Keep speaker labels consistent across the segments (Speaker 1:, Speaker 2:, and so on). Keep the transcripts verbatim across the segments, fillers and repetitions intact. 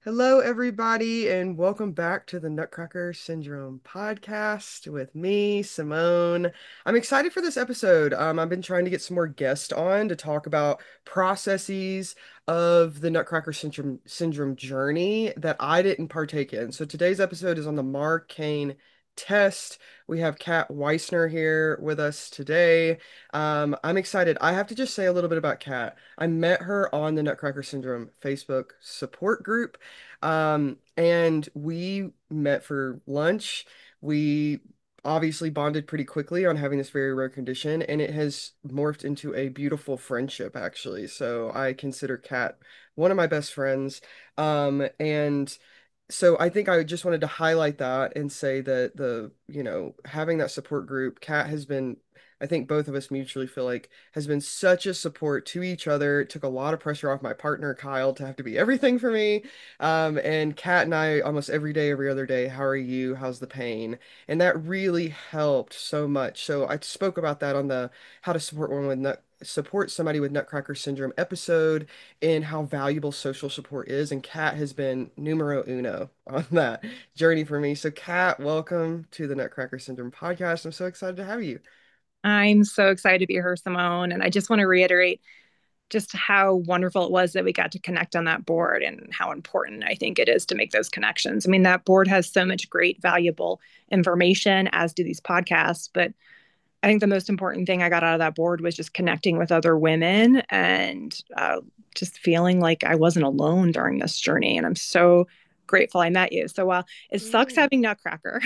Speaker 1: Hello, everybody, and welcome back to the Nutcracker Syndrome podcast with me, Simone. I'm excited for this episode. Um, I've been trying to get some more guests on to talk about processes of the Nutcracker Syndrome syndrome journey that I didn't partake in. So today's episode is on the Markane test. We have Kat Weissner here with us today. Um, I'm excited. I have to just say a little bit about Kat. I met her on the Nutcracker Syndrome Facebook support group. Um, and we met for lunch. We obviously bonded pretty quickly on having this very rare condition, and it has morphed into a beautiful friendship, actually. So I consider Kat one of my best friends. Um, and so I think I just wanted to highlight that and say that the, you know, having that support group, Kat has been, I think both of us mutually feel like has been such a support to each other. It took a lot of pressure off my partner, Kyle, to have to be everything for me. Um, and Kat and I almost every day, every other day, how are you? How's the pain? And that really helped so much. So I spoke about that on the how to support one with nut support somebody with Nutcracker syndrome episode and how valuable social support is. And Kat has been numero uno on that journey for me. So, Kat, welcome to the Nutcracker Syndrome podcast. I'm so excited to have you.
Speaker 2: I'm so excited to be here, Simone. And I just want to reiterate just how wonderful it was that we got to connect on that board and how important I think it is to make those connections. I mean, that board has so much great, valuable information, as do these podcasts. But I think the most important thing I got out of that board was just connecting with other women and uh, just feeling like I wasn't alone during this journey. And I'm so grateful I met you. So while it sucks
Speaker 1: Yeah.
Speaker 2: having Nutcracker,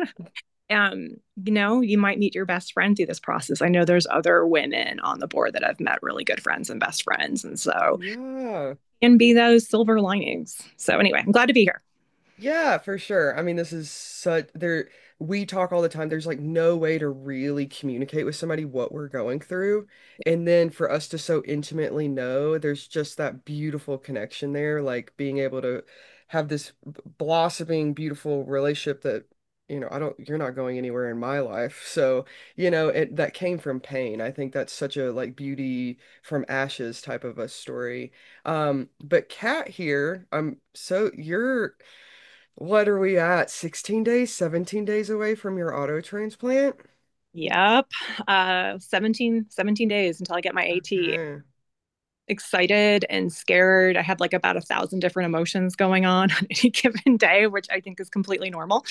Speaker 2: um, you know, you might meet your best friend through this process. I know there's other women on the board that I've met really good friends and best friends. And so,
Speaker 1: Yeah.
Speaker 2: and be those silver linings. So, anyway, I'm glad to be here.
Speaker 1: Yeah, for sure. I mean, this is such there we talk all the time. There's like no way to really communicate with somebody what we're going through. And then for us to so intimately know, there's just that beautiful connection there, like being able to have this b- blossoming, beautiful relationship that, you know, I don't, you're not going anywhere in my life. So, you know, it that came from pain. I think that's such a like beauty from ashes type of a story. Um, but Kat here, I'm so you're what are we at? sixteen days, seventeen days away from your auto transplant?
Speaker 2: Yep. Uh, seventeen, seventeen days until I get my AT.
Speaker 1: Okay.
Speaker 2: Excited and scared. I had like about a thousand different emotions going on on any given day, which I think is completely normal.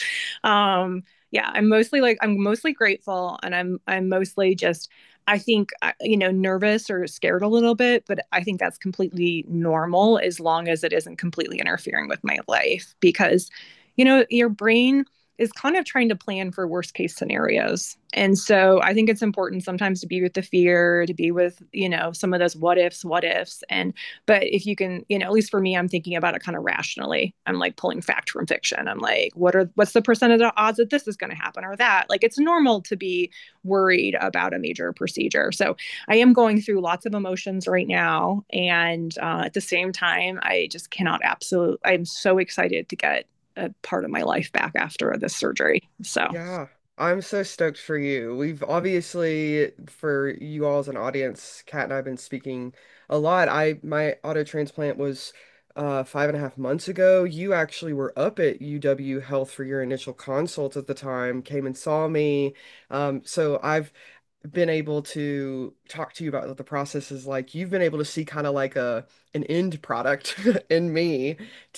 Speaker 2: Um, yeah, I'm mostly like I'm mostly grateful, and I'm I'm mostly just I think uh, you know nervous or scared a little bit, but I think that's completely normal as long as it isn't completely interfering with my life because you know your brain is kind of trying to plan for worst case scenarios. And so I think it's important sometimes to be with the fear, to be with, you know, some of those what ifs, what ifs. And, but if you can, you know, at least for me, I'm thinking about it kind of rationally. I'm like pulling fact from fiction. I'm like, what are, what's the percent of the odds that this is going to happen or that? Like it's normal to be worried about a major procedure. So I am going through lots of emotions right now. And uh, at the same time, I just cannot absolutely, I'm so excited to get a part of my life back after this surgery. So,
Speaker 1: Yeah, I'm so stoked for you. We've obviously, for you all as an audience, Kat and I have been speaking a lot. I my auto transplant was uh five and a half months ago. You actually were up at U W Health for your initial consult at the time, came and saw me. Um, so I've been able to talk to you about what the process is like. You've been able to see kind of like a an end product in me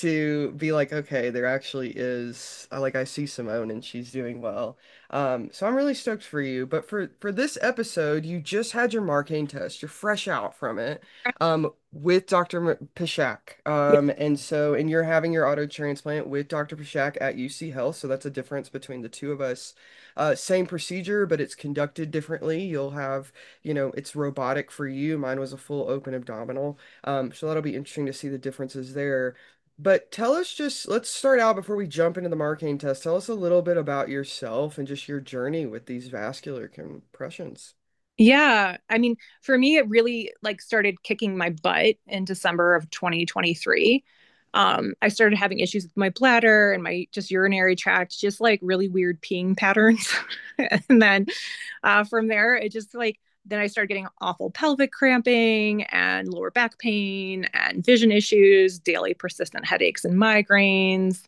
Speaker 1: to be like, okay, there actually is uh, like I see Simone and she's doing well. Um, so I'm really stoked for you. But for for this episode, you just had your Markane test. You're fresh out from it. Um, with doctor M- Pishak.
Speaker 2: yeah.
Speaker 1: Um, and so and you're having your auto transplant with doctor Pishak at U C Health. So that's a difference between the two of us. Uh, same procedure, but it's conducted differently. You'll have, you know, it's robotic for you. Mine was a full open abdominal. Um, so that'll be interesting to see the differences there. But tell us just, let's start out before we jump into the Markane test. Tell us a little bit about yourself and just your journey with these vascular compressions.
Speaker 2: Yeah, I mean, for me, it really like started kicking my butt in December of twenty twenty-three. Um, I started having issues with my bladder and my just urinary tract, just like really weird peeing patterns. And then uh, from there, it just like then I started getting awful pelvic cramping and lower back pain and vision issues, daily persistent headaches and migraines,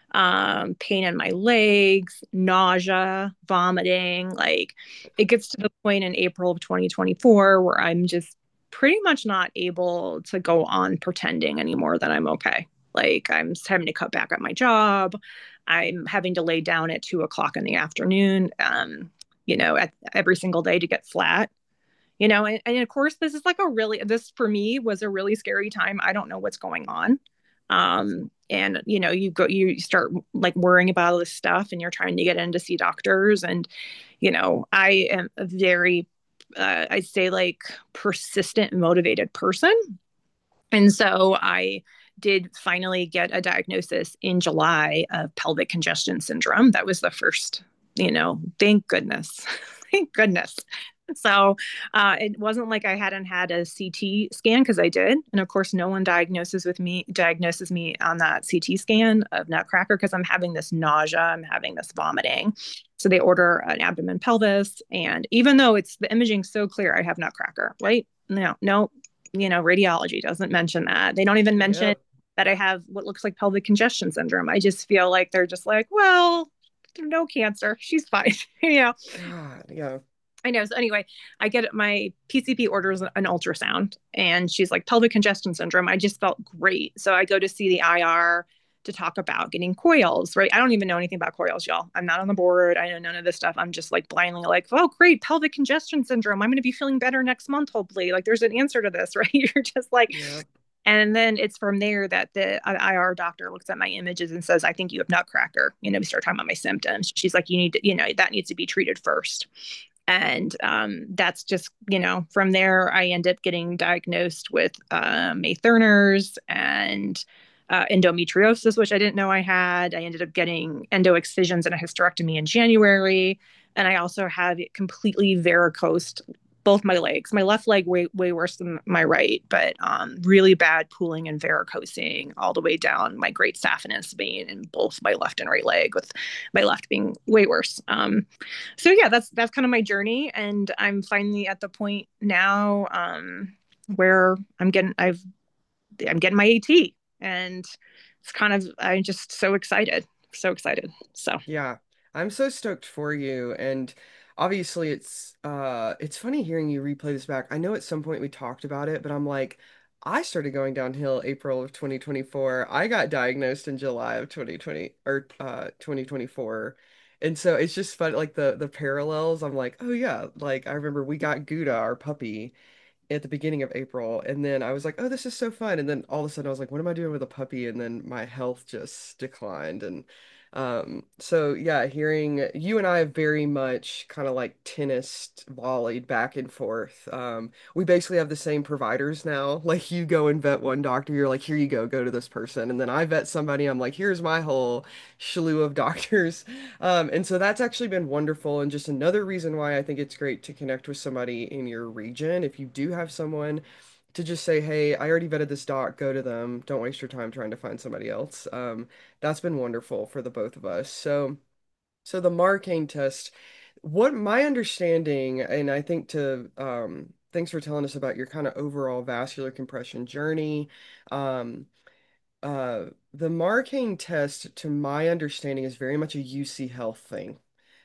Speaker 2: um, pain in my legs, nausea, vomiting. Like it gets to the point in April of twenty twenty-four where I'm just pretty much not able to go on pretending anymore that I'm okay. Like I'm having to cut back at my job. I'm having to lay down at two o'clock in the afternoon, um, you know, at, every single day to get flat. You know, and, and of course, this is like a really, this for me was a really scary time. I don't know what's going on. Um, and you know, you go, you start like worrying about all this stuff and you're trying to get in to see doctors. And, you know, I am a very, uh, I'd say like persistent, motivated person. And so I did finally get a diagnosis in July of pelvic congestion syndrome. That was the first, you know, thank goodness. Thank goodness. So uh, it wasn't like I hadn't had a C T scan because I did, and of course, no one diagnoses with me diagnoses me on that C T scan of Nutcracker because I'm having this nausea, I'm having this vomiting. So they order an abdomen pelvis, and even though it's the imaging so clear, I have Nutcracker, right? No, no, you know, radiology doesn't mention that. They don't even mention
Speaker 1: Yep.
Speaker 2: that I have what looks like pelvic congestion syndrome. I just feel like they're just like, well, no cancer, she's fine, you know.
Speaker 1: God, yeah.
Speaker 2: I know. So anyway, I get my P C P orders an ultrasound and she's like pelvic congestion syndrome. I just felt great. So I go to see the I R to talk about getting coils, right? I don't even know anything about coils, y'all. I'm not on the board. I know none of this stuff. I'm just like blindly like, oh, great, pelvic congestion syndrome. I'm going to be feeling better next month, hopefully. Like there's an answer to this, right? You're just like,
Speaker 1: Yep.
Speaker 2: and then it's from there that the I R doctor looks at my images and says, I think you have Nutcracker. You know, we start talking about my symptoms. She's like, you need to, you know, that needs to be treated first. And um, that's just, you know, from there, I end up getting diagnosed with uh, May Thurner's and uh, endometriosis, which I didn't know I had. I ended up getting endo excisions and a hysterectomy in January. And I also have completely varicose both my legs. My left leg way way worse than my right, but um, really bad pooling and varicosing all the way down my great saphenous vein in both my left and right leg, with my left being way worse. Um, so yeah, that's that's kind of my journey, and I'm finally at the point now um, where I'm getting I've I'm getting my AT, and it's kind of I'm just so excited, so excited. So
Speaker 1: Yeah, I'm so stoked for you. And obviously it's uh it's funny hearing you replay this back. I know at some point we talked about it, but I'm like, I started going downhill April of twenty twenty-four. I got diagnosed in July of twenty twenty or uh twenty twenty-four. And so it's just fun like the the parallels. I'm like, oh yeah, like I remember we got Gouda, our puppy, at the beginning of April, and then I was like, "Oh, this is so fun." And then all of a sudden, I was like, "What am I doing with a puppy?" And then my health just declined, and um, so yeah, hearing you and I have very much kind of like tennis volleyed back and forth. Um, we basically have the same providers now. Like you go and vet one doctor, you're like, "Here you go, go to this person," and then I vet somebody, I'm like, "Here's my whole slew of doctors." Um, and so that's actually been wonderful, and just another reason why I think it's great to connect with somebody in your region. If you do have someone to just say, hey, I already vetted this doc, go to them. Don't waste your time trying to find somebody else. Um, that's been wonderful for the both of us. So, so the Markane test, what my understanding, and I think to, um, thanks for telling us about your kind of overall vascular compression journey. Um, uh, the Markane test, to my understanding, is very much a U C Health thing.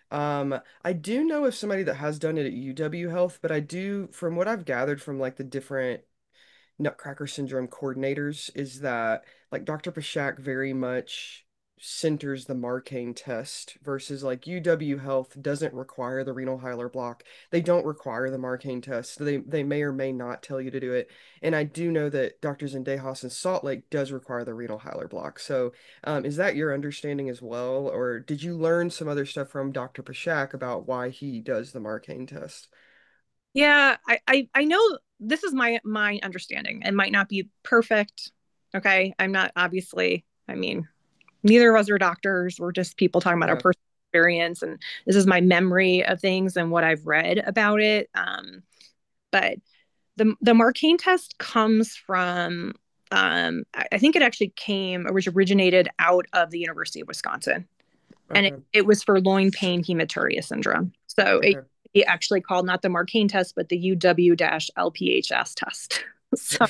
Speaker 1: Um, I do know of somebody that has done it at U W Health, but I do, from what I've gathered from like the different Nutcracker syndrome coordinators, is that like doctor Pashak very much centers the Markane test versus like U W Health doesn't require the renal hylar block. They don't require the Markane test. So they they may or may not tell you to do it. And I do know that doctors in Dejas and Salt Lake does require the renal hylar block. So um, is that your understanding as well, or did you learn some other stuff from doctor Pashak about why he does the Markane test?
Speaker 2: yeah, I, I I know this is my my understanding. It might not be perfect. Okay, I'm not obviously. I mean, neither of us are doctors. We're just people talking about our
Speaker 1: Yeah.
Speaker 2: personal experience, and this is my memory of things and what I've read about it. Um, but the the Markane test comes from. Um, I I think it actually came, which originated out of the University of Wisconsin, and it,
Speaker 1: Okay.
Speaker 2: it was for loin pain hematuria syndrome. So it,
Speaker 1: Okay.
Speaker 2: be actually called not the Markane test, but the U W-L P H S test. So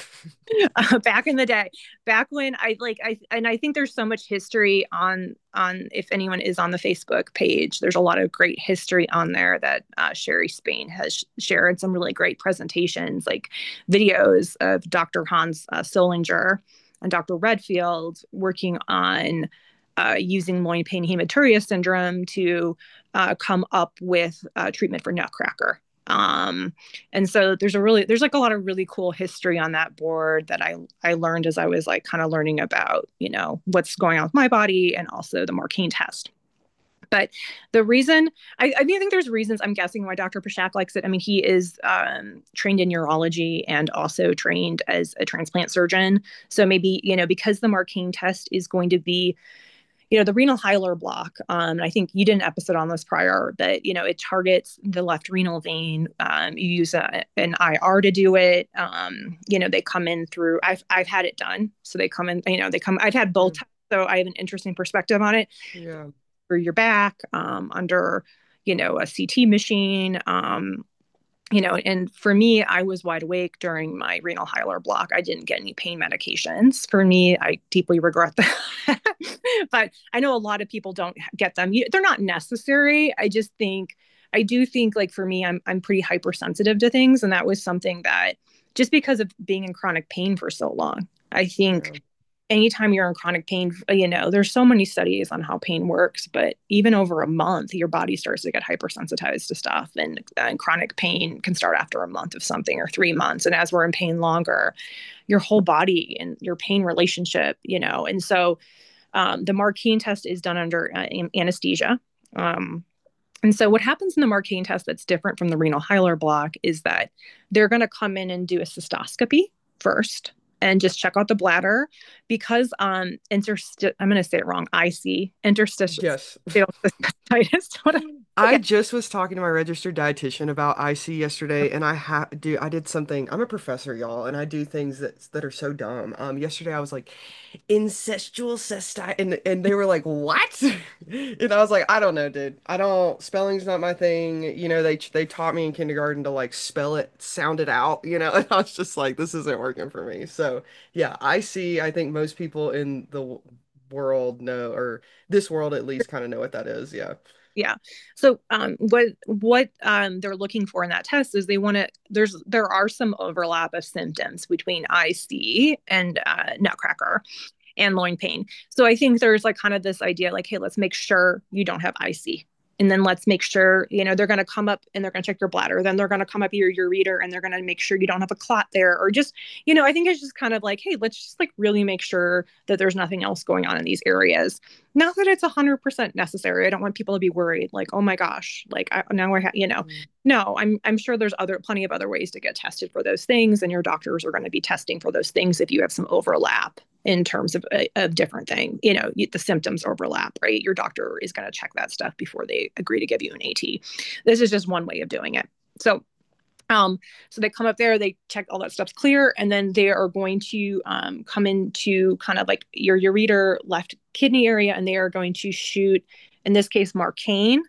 Speaker 2: uh, back in the day, back when I like I and I think there's so much history on on if anyone is on the Facebook page, there's a lot of great history on there that uh, Sherry Spain has shared some really great presentations, like videos of Doctor Hans uh, Solinger and Doctor Redfield working on uh, using loin pain hematuria syndrome to uh, come up with uh, treatment for Nutcracker. Um, and so there's a really there's like a lot of really cool history on that board that I I learned as I was like kind of learning about, you know, what's going on with my body and also the Markane test. But the reason I, I mean, I think there's reasons I'm guessing why Doctor Pashak likes it. I mean, he is um, trained in urology and also trained as a transplant surgeon. So maybe, you know, because the Markane test is going to be, you know, the renal hilar block. Um, I think you did an episode on this prior, but, you know, it targets the left renal vein. Um, you use a, an I R to do it. Um, you know, they come in through, I've, I've had it done. So they come in, you know, they come, I've had both.
Speaker 1: Yeah.
Speaker 2: So I have an interesting perspective on it
Speaker 1: Yeah.
Speaker 2: through your back, um, under, you know, a C T machine. Um, you know, and for me, I was wide awake during my renal hilar block. I didn't get any pain medications. For me, I deeply regret that. But I know a lot of people don't get them. They're not necessary. I just think, I do think like for me, I'm, I'm pretty hypersensitive to things. And that was something that just because of being in chronic pain for so long, I think
Speaker 1: Yeah.
Speaker 2: anytime you're in chronic pain, you know, there's so many studies on how pain works, but even over a month, your body starts to get hypersensitized to stuff. And, and chronic pain can start after a month of something or three months. And as we're in pain longer, your whole body and your pain relationship, you know, and so um, the Markane test is done under uh, anesthesia. Um, and so what happens in the Markane test that's different from the renal hilar block is that they're going to come in and do a cystoscopy first and just check out the bladder because um interst- I'm going to say it wrong. I C interstitial
Speaker 1: Yes.
Speaker 2: cystitis. What
Speaker 1: I just was talking to my registered dietitian about I C yesterday, and I ha do I did something. I'm a professor, y'all, and I do things that that are so dumb. Um, yesterday I was like incestual cystitis, and and they were like, "What?" And I was like, "I don't know, dude. I don't. Spelling's not my thing. You know, they they taught me in kindergarten to like spell it, sound it out. You know." And I was just like, "This isn't working for me." So yeah, I C. I think most people in the w- world know, or this world at least, kind of know what that is. Yeah.
Speaker 2: Yeah. So um, what what um, they're looking for in that test is they want to. There's there are some overlap of symptoms between I C and uh, Nutcracker and loin pain. So I think there's like kind of this idea like, hey, let's make sure you don't have I C. And then let's make sure, you know, they're going to come up and they're going to check your bladder. Then they're going to come up your ureter and they're going to make sure you don't have a clot there. Or just, you know, I think it's just kind of like, hey, let's just like really make sure that there's nothing else going on in these areas. Not that it's one hundred percent necessary. I don't want people to be worried like, oh my gosh, like I, now I have, you know,
Speaker 1: Mm.
Speaker 2: no, I'm I'm sure there's other plenty of other ways to get tested for those things, and your doctors are going to be testing for those things if you have some overlap in terms of a, a different thing. You know, the symptoms overlap, right? Your doctor is going to check that stuff before they agree to give you an AT. This is just one way of doing it. So um, so they come up there, they check all that stuff's clear, and then they are going to um, come into kind of like your ureter left kidney area, and they are going to shoot, in this case, Markane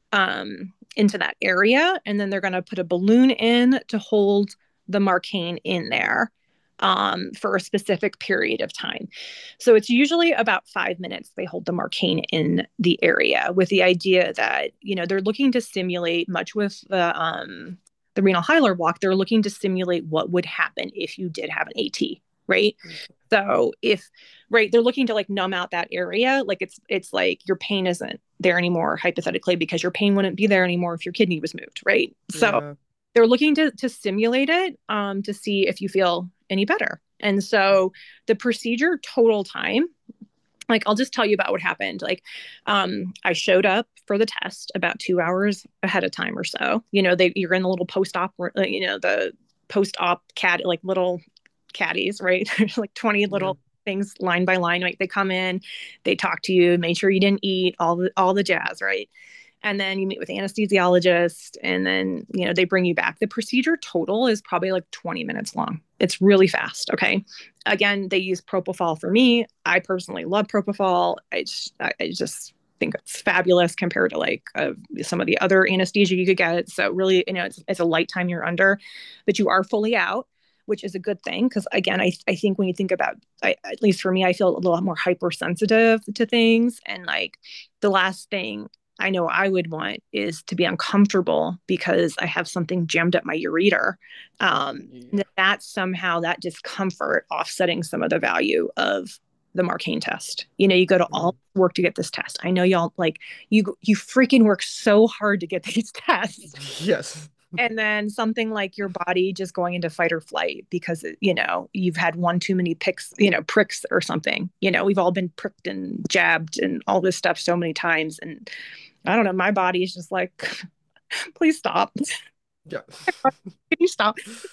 Speaker 2: um, into that area. And then they're going to put a balloon in to hold the Markane in there um, for a specific period of time. So it's usually about five minutes they hold the Markane in the area with the idea that, you know, they're looking to simulate much with the, um, the renal hilar block, they're looking to simulate what would happen if you did have an AT, right?
Speaker 1: Okay.
Speaker 2: So if right, they're looking to like numb out that area, like it's it's like your pain isn't there anymore hypothetically because your pain wouldn't be there anymore if your kidney was moved, right? So
Speaker 1: Yeah.
Speaker 2: they're looking to to simulate it um, to see if you feel any better. And so the procedure total time, like I'll just tell you about what happened. Like um, I showed up for the test about two hours ahead of time or so. You know, they you're in the little post op, you know, the post op cat like little caddies, right? There's like twenty
Speaker 1: Yeah.
Speaker 2: little things line by line. Like they come in, they talk to you, make sure you didn't eat, all the all the jazz, right? And then you meet with the anesthesiologist, and then you know they bring you back. The procedure total is probably like twenty minutes long. It's really fast. Okay. Again, they use propofol for me. I personally love propofol. I just, I just think it's fabulous compared to like uh, some of the other anesthesia you could get. So really, you know, it's, it's a light time you're under, but you are fully out, which is a good thing. Because again, I, I think when you think about, I, at least for me, I feel a little more hypersensitive to things. And like the last thing I know I would want is to be uncomfortable because I have something jammed up my ureter. Um,
Speaker 1: Yeah.
Speaker 2: that somehow that discomfort offsetting some of the value of the Marcaine test. You know, you go to all
Speaker 1: Mm.
Speaker 2: work to get this test. I know y'all like you you freaking work so hard to get these tests.
Speaker 1: Yes.
Speaker 2: And then something like your body just going into fight or flight because you know you've had one too many picks, you know, pricks or something. You know, we've all been pricked and jabbed and all this stuff so many times, and I don't know, my body is just like, please stop.
Speaker 1: Yeah.
Speaker 2: Can you stop?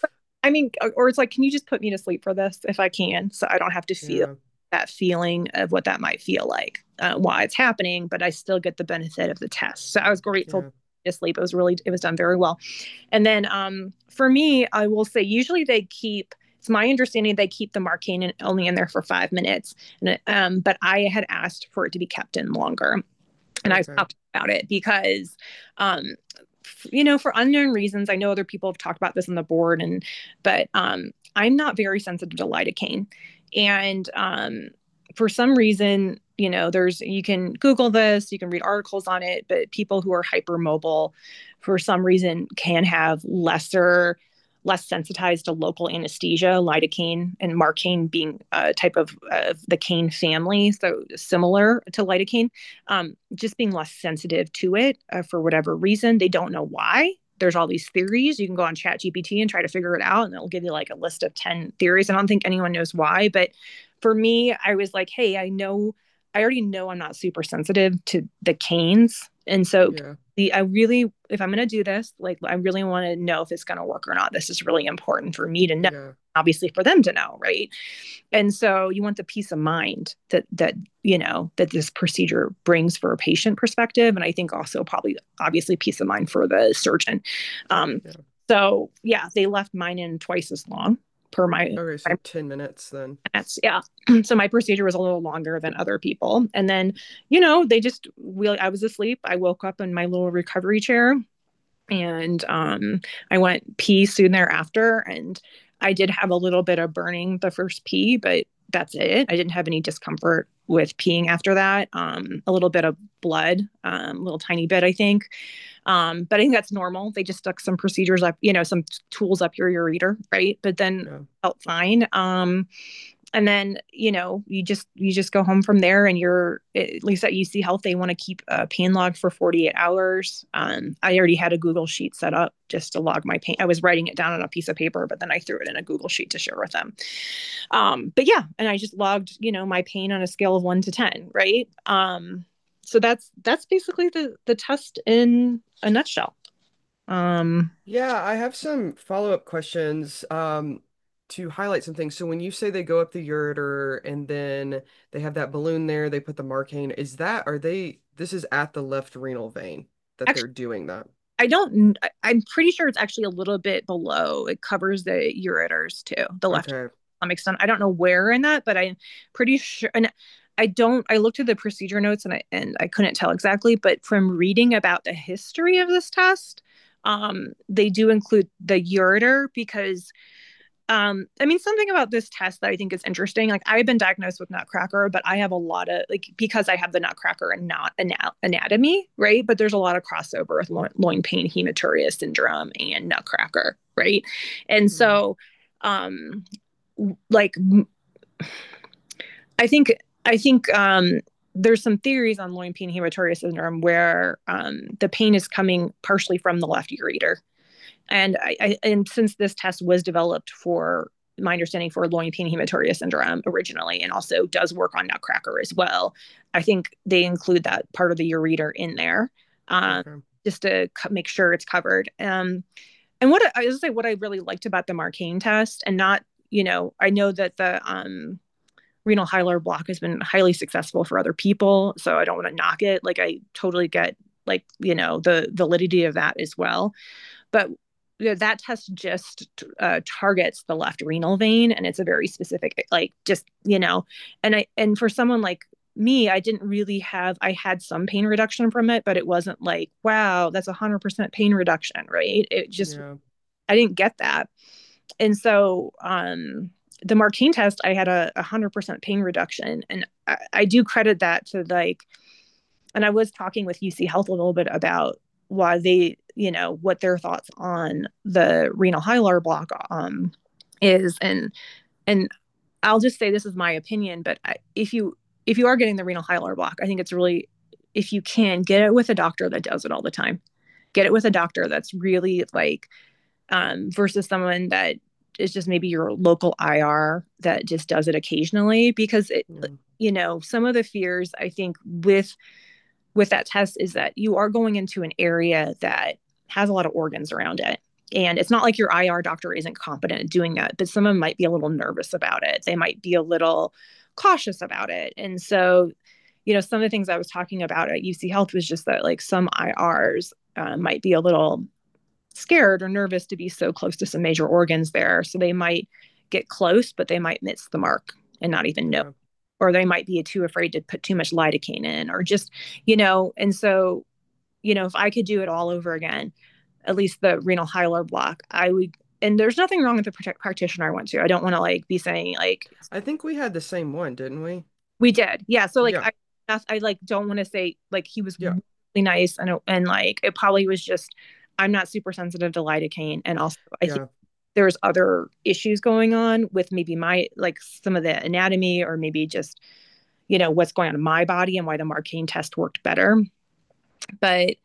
Speaker 2: I mean, or it's like, can you just put me to sleep for this if I can, so I don't have to feel
Speaker 1: Yeah.
Speaker 2: that feeling of what that might feel like uh, while it's happening, but I still get the benefit of the test. So I was grateful
Speaker 1: Yeah.
Speaker 2: to sleep. It was really, it was done very well. And then um, for me, I will say, usually they keep. It's my understanding they keep the Marcaine only in there for five minutes, and it, um, but I had asked for it to be kept in longer, and I've
Speaker 1: Okay.
Speaker 2: talked about it because um, you know, for unknown reasons, I know other people have talked about this on the board, and but um, I'm not very sensitive to lidocaine, and um, for some reason, you know, there's you can Google this, you can read articles on it, but people who are hypermobile, for some reason, can have lesser less sensitized to local anesthesia, lidocaine and marcaine being a type of uh, the cane family, so similar to lidocaine, um, just being less sensitive to it uh, for whatever reason. They don't know why. There's all these theories. You can go on Chat G P T and try to figure it out, and it'll give you like a list of ten theories. I don't think anyone knows why, but for me, I was like, hey, I know, I already know I'm not super sensitive to the canes. And so
Speaker 1: Yeah.
Speaker 2: the, I really, if I'm going to do this, like, I really want to know if it's going to work or not. This is really important for me to know,
Speaker 1: Yeah.
Speaker 2: obviously for them to know. Right. And so you want the peace of mind that, that, you know, that this procedure brings for a patient perspective. And I think also probably obviously peace of mind for the surgeon. Um,
Speaker 1: Yeah.
Speaker 2: so yeah, they left mine in twice as long per my,
Speaker 1: Okay, so
Speaker 2: my
Speaker 1: ten minutes then.
Speaker 2: that's yeah. So my procedure was a little longer than other people. And then, you know, they just we I was asleep. I woke up in my little recovery chair, and um I went pee soon thereafter, and I did have a little bit of burning the first pee, but that's it. I didn't have any discomfort with peeing after that. Um a little bit of blood, um a little tiny bit, I think. Um, but I think that's normal. They just stuck some procedures up, you know, some tools up your ureter, right? But then
Speaker 1: Yeah.
Speaker 2: felt fine. Um, and then you know you just you just go home from there, and you're at least at U C Health they want to keep a pain log for forty-eight hours. um, I already had a Google sheet set up just to log my pain. I was writing it down on a piece of paper, but then I threw it in a Google sheet to share with them. Um, but yeah, and I just logged, you know, my pain on a scale of one to ten, right? Um, so that's that's basically the the test in a nutshell. um,
Speaker 1: Yeah, I have some follow-up questions um to highlight some things. So when you say they go up the ureter and then they have that balloon there, they put the Marcaine, is that are they this is at the left renal vein that they're
Speaker 2: Actually,
Speaker 1: doing that?
Speaker 2: I don't. I'm pretty sure it's actually a little bit below. It covers the ureters too, the left to
Speaker 1: Okay.
Speaker 2: some extent. I don't know where in that, but I'm pretty sure. And I don't. I looked at the procedure notes, and I and I couldn't tell exactly. But from reading about the history of this test, um, they do include the ureter because um, I mean, something about this test that I think is interesting. Like, I've been diagnosed with Nutcracker, but I have a lot of like because I have the Nutcracker and not ana- anatomy, right? But there's a lot of crossover with lo- loin pain hematuria syndrome and Nutcracker, right? And
Speaker 1: Mhm.
Speaker 2: so, um, like, I think I think um, there's some theories on loin pain hematuria syndrome where um, the pain is coming partially from the left ureter, and I, I and since this test was developed for my understanding for loin pain hematuria syndrome originally, and also does work on Nutcracker as well, I think they include that part of the ureter in there, um,
Speaker 1: Okay.
Speaker 2: just to co- make sure it's covered. Um, and what I was say, what I really liked about the Marcaine test, and not, you know, I know that the um, renal hilar block has been highly successful for other people, so I don't want to knock it. Like, I totally get like, you know, the validity of that as well, but you know, that test just uh, targets the left renal vein, and it's a very specific, like, just, you know, and I and for someone like me, I didn't really have, I had some pain reduction from it, but it wasn't like, wow, that's a hundred percent pain reduction, right? It just,
Speaker 1: Yeah.
Speaker 2: I didn't get that. And so, um, the Martine test, I had a, a hundred percent pain reduction. And I, I do credit that to like, and I was talking with U C Health a little bit about why they, you know, what their thoughts on the renal hylar block um, is, and and I'll just say this is my opinion, but I, if you if you are getting the renal hylar block, I think it's really, if you can, get it with a doctor that does it all the time. Get it with a doctor that's really like, um, versus someone that is just maybe your local I R that just does it occasionally, because it,
Speaker 1: Yeah.
Speaker 2: you know, some of the fears I think with with that test is that you are going into an area that has a lot of organs around it. And it's not like your I R doctor isn't competent at doing that, but someone might be a little nervous about it. They might be a little cautious about it. And so, you know, some of the things I was talking about at U C Health was just that like some I Rs uh, might be a little scared or nervous to be so close to some major organs there. So they might get close, but they might miss the mark and not even know.
Speaker 1: Yeah.
Speaker 2: Or they might be too afraid to put too much lidocaine in, or just, you know, and so, you know, if I could do it all over again, at least the renal hylar block, I would. And there's nothing wrong with the practitioner I went to. I don't want to like be saying like
Speaker 1: I think we had the same one, didn't we?
Speaker 2: we did, yeah. So like
Speaker 1: Yeah.
Speaker 2: I, I like don't want to say like he was
Speaker 1: Yeah.
Speaker 2: really nice, and and like it probably was just I'm not super sensitive to lidocaine, and also I think
Speaker 1: Yeah.
Speaker 2: there's other issues going on with maybe my like some of the anatomy, or maybe just, you know, what's going on in my body and why the Marcaine test worked better. But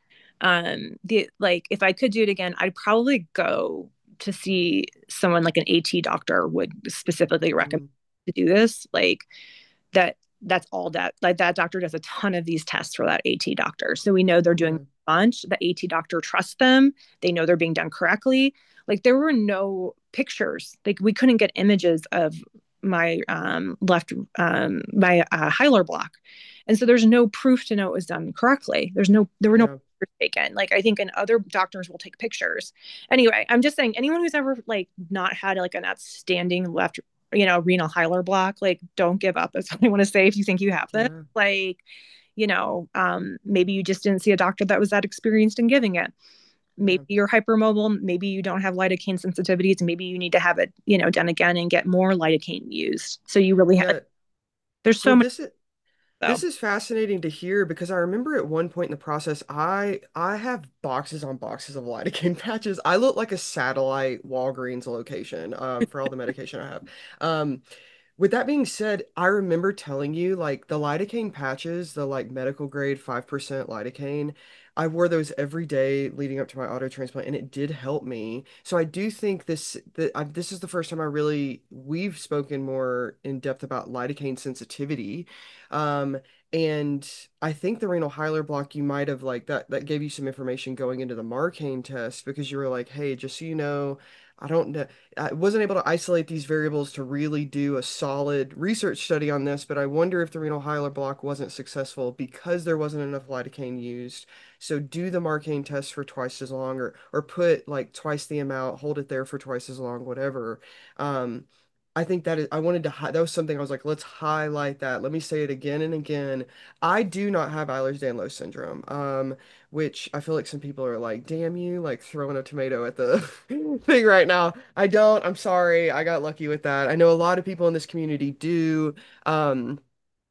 Speaker 2: um the like if I could do it again, I'd probably go to see someone like an AT doctor would specifically recommend
Speaker 1: Mm,
Speaker 2: to do this. Like that that's all that like that doctor does a ton of these tests for that AT doctor. So we know they're doing
Speaker 1: yeah.
Speaker 2: a bunch. The AT doctor trusts them. They know they're being done correctly. Like there were no pictures. Like we couldn't get images of my um, left um, my uh, Hylar block, and so there's no proof to know it was done correctly. There's no there were no
Speaker 1: Yeah.
Speaker 2: pictures taken. Like I think in other doctors will take pictures. Anyway, I'm just saying anyone who's ever like not had like an outstanding left, you know, renal hylar block, like don't give up. That's what I want to say. If you think you have this,
Speaker 1: Yeah.
Speaker 2: like, you know, um, maybe you just didn't see a doctor that was that experienced in giving it. Maybe
Speaker 1: Yeah.
Speaker 2: you're hypermobile. Maybe you don't have lidocaine sensitivities. Maybe you need to have it, you know, done again and get more lidocaine used. So you really have,
Speaker 1: Yeah.
Speaker 2: there's
Speaker 1: Well,
Speaker 2: so much
Speaker 1: this is
Speaker 2: though.
Speaker 1: this is fascinating to hear because I remember at one point in the process, I I have boxes on boxes of lidocaine patches. I look like a satellite Walgreens location um, for all the medication I have. Um, With that being said, I remember telling you like the lidocaine patches, the like medical grade five percent lidocaine, I wore those every day leading up to my auto transplant and it did help me. So I do think this that I, this is the first time I really we've spoken more in depth about lidocaine sensitivity. Um, and I think the renal hylar block you might have like that that gave you some information going into the Marcaine test because you were like, "Hey, just so you know, I don't know. I wasn't able to isolate these variables to really do a solid research study on this, but I wonder if the renal hylar block wasn't successful because there wasn't enough lidocaine used. So do the Marcaine test for twice as long, or or put like twice the amount, hold it there for twice as long, whatever. Um, I think that is, I wanted to, hi- that was something I was like, let's highlight that. Let me say it again and again. I do not have Ehlers-Danlos syndrome. Um, which I feel like some people are like, damn you, like throwing a tomato at the thing right now. I don't. I'm sorry. I got lucky with that. I know a lot of people in this community do. Um,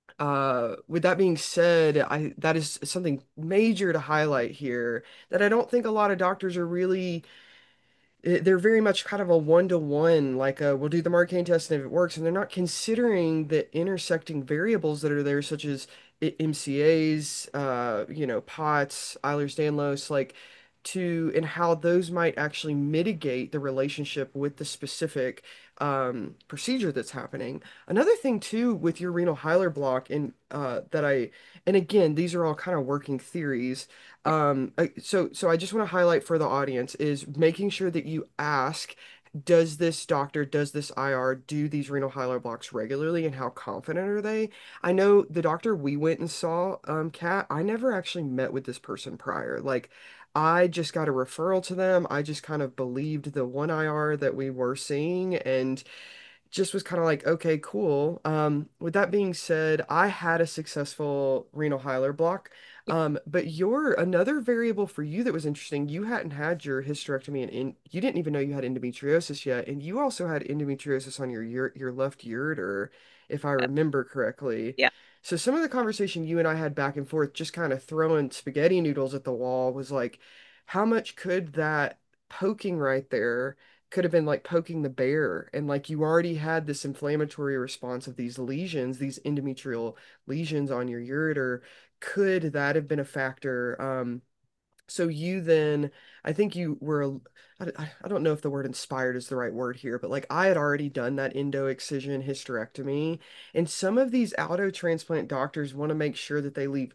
Speaker 1: uh, with that being said, I that is something major to highlight here that I don't think a lot of doctors are really it- they're very much kind of a one-to-one, like uh, we'll do the Markane test and if it works, and they're not considering the intersecting variables that are there, such as I- M C As, uh, you know, POTS, Ehlers-Danlos, like to and how those might actually mitigate the relationship with the specific um, procedure that's happening. Another thing too with your renal hylar block, and uh, that I, and again, these are all kind of working theories. Um, I- so so I just want to highlight for the audience is making sure that you ask, does this doctor, does this I R do these renal hylar blocks regularly and how confident are they? I know the doctor we went and saw, um, Kat, I never actually met with this person prior. Like I just got a referral to them. I just kind of believed the one I R that we were seeing and just was kind of like, okay, cool. Um, with that being said, I had a successful renal hilar block. Um, but your another variable for you that was interesting, you hadn't had your hysterectomy and in, you didn't even know you had endometriosis yet, and you also had endometriosis on your ur your left ureter, if I
Speaker 2: Yeah.
Speaker 1: remember correctly.
Speaker 2: Yeah.
Speaker 1: So some of the conversation you and I had back and forth, just kind of throwing spaghetti noodles at the wall, was like, how much could that poking right there could have been like poking the bear, and like you already had this inflammatory response of these lesions, these endometrial lesions on your ureter. Could that have been a factor? Um, so you then, I think you were, I, I don't know if the word inspired is the right word here, but like I had already done that endo excision hysterectomy, and some of these auto transplant doctors want to make sure that they leave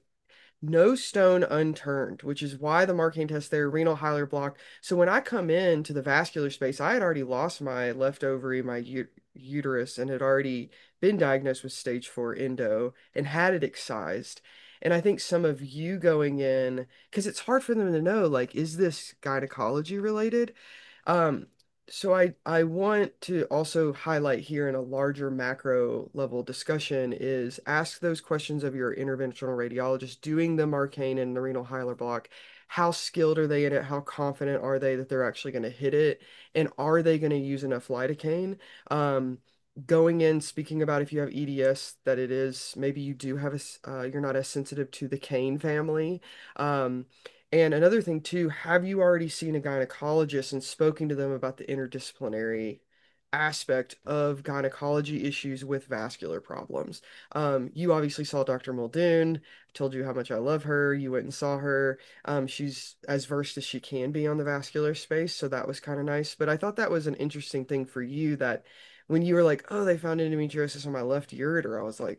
Speaker 1: no stone unturned, which is why the Markane test there, renal hilar block. So when I come into the vascular space, I had already lost my left ovary, my ut uterus, and had already been diagnosed with stage four endo and had it excised. And I think some of you going in, because it's hard for them to know, like, is this gynecology related? Um, so I I want to also highlight here in a larger macro level discussion is ask those questions of your interventional radiologist doing the Markane and the renal hilar block. How skilled are they in it? How confident are they that they're actually going to hit it? And are they going to use enough lidocaine? Um, going in, speaking about if you have E D S, that it is maybe you do have a, s- uh, you're not as sensitive to the cane family. Um, and another thing too, have you already seen a gynecologist and spoken to them about the interdisciplinary aspect of gynecology issues with vascular problems? Um, you obviously saw doctor Muldoon, told you how much I love her. You went and saw her. Um, she's as versed as she can be on the vascular space, so that was kind of nice. But I thought that was an interesting thing for you that when you were like, oh, they found endometriosis on my left ureter, I was like,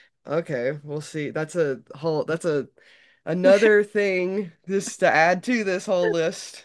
Speaker 1: okay, we'll see. That's a whole, that's a another thing just to add to this whole list.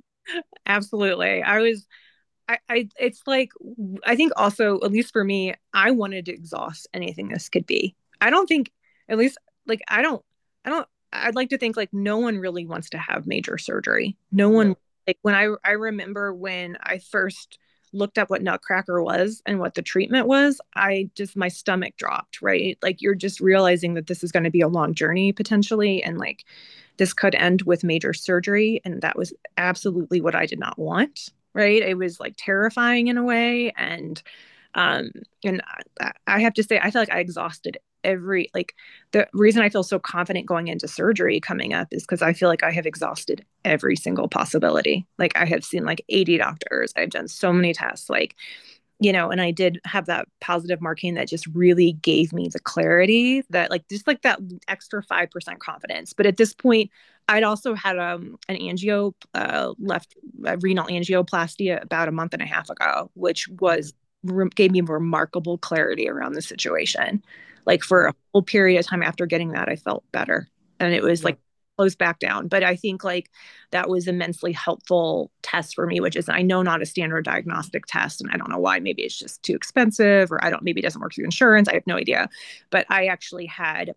Speaker 2: Absolutely. I was I, I it's like I think also, at least for me, I wanted to exhaust anything this could be. I don't think, at least, like I don't I don't I'd like to think like no one really wants to have major surgery. No one,
Speaker 1: No.
Speaker 2: like when I I remember when I first looked up what Nutcracker was and what the treatment was, I just, my stomach dropped, right? Like you're just realizing that this is going to be a long journey potentially, and like this could end with major surgery, and that was absolutely what I did not want, right? It was like terrifying in a way. And um and I, I have to say, I feel like I exhausted every, like, the reason I feel so confident going into surgery coming up is because I feel like I have exhausted every single possibility. Like I have seen like eighty doctors, I've done so many tests, like, you know, and I did have that positive marking that just really gave me the clarity that, like, just like that extra five percent confidence. But at this point, I'd also had um, an angio, uh, left uh, renal angioplasty about a month and a half ago, which
Speaker 1: Mm,
Speaker 2: was re- gave me remarkable clarity around the situation. Like for
Speaker 1: yeah.
Speaker 2: a whole period of time after getting that, I felt better, and it was
Speaker 1: Yeah.
Speaker 2: like closed back down. But I think like that was immensely helpful test for me, which is, I know, not a standard diagnostic test. And I don't know why. Maybe it's just too expensive, or I don't, maybe it doesn't work through insurance. I have no idea. But I actually had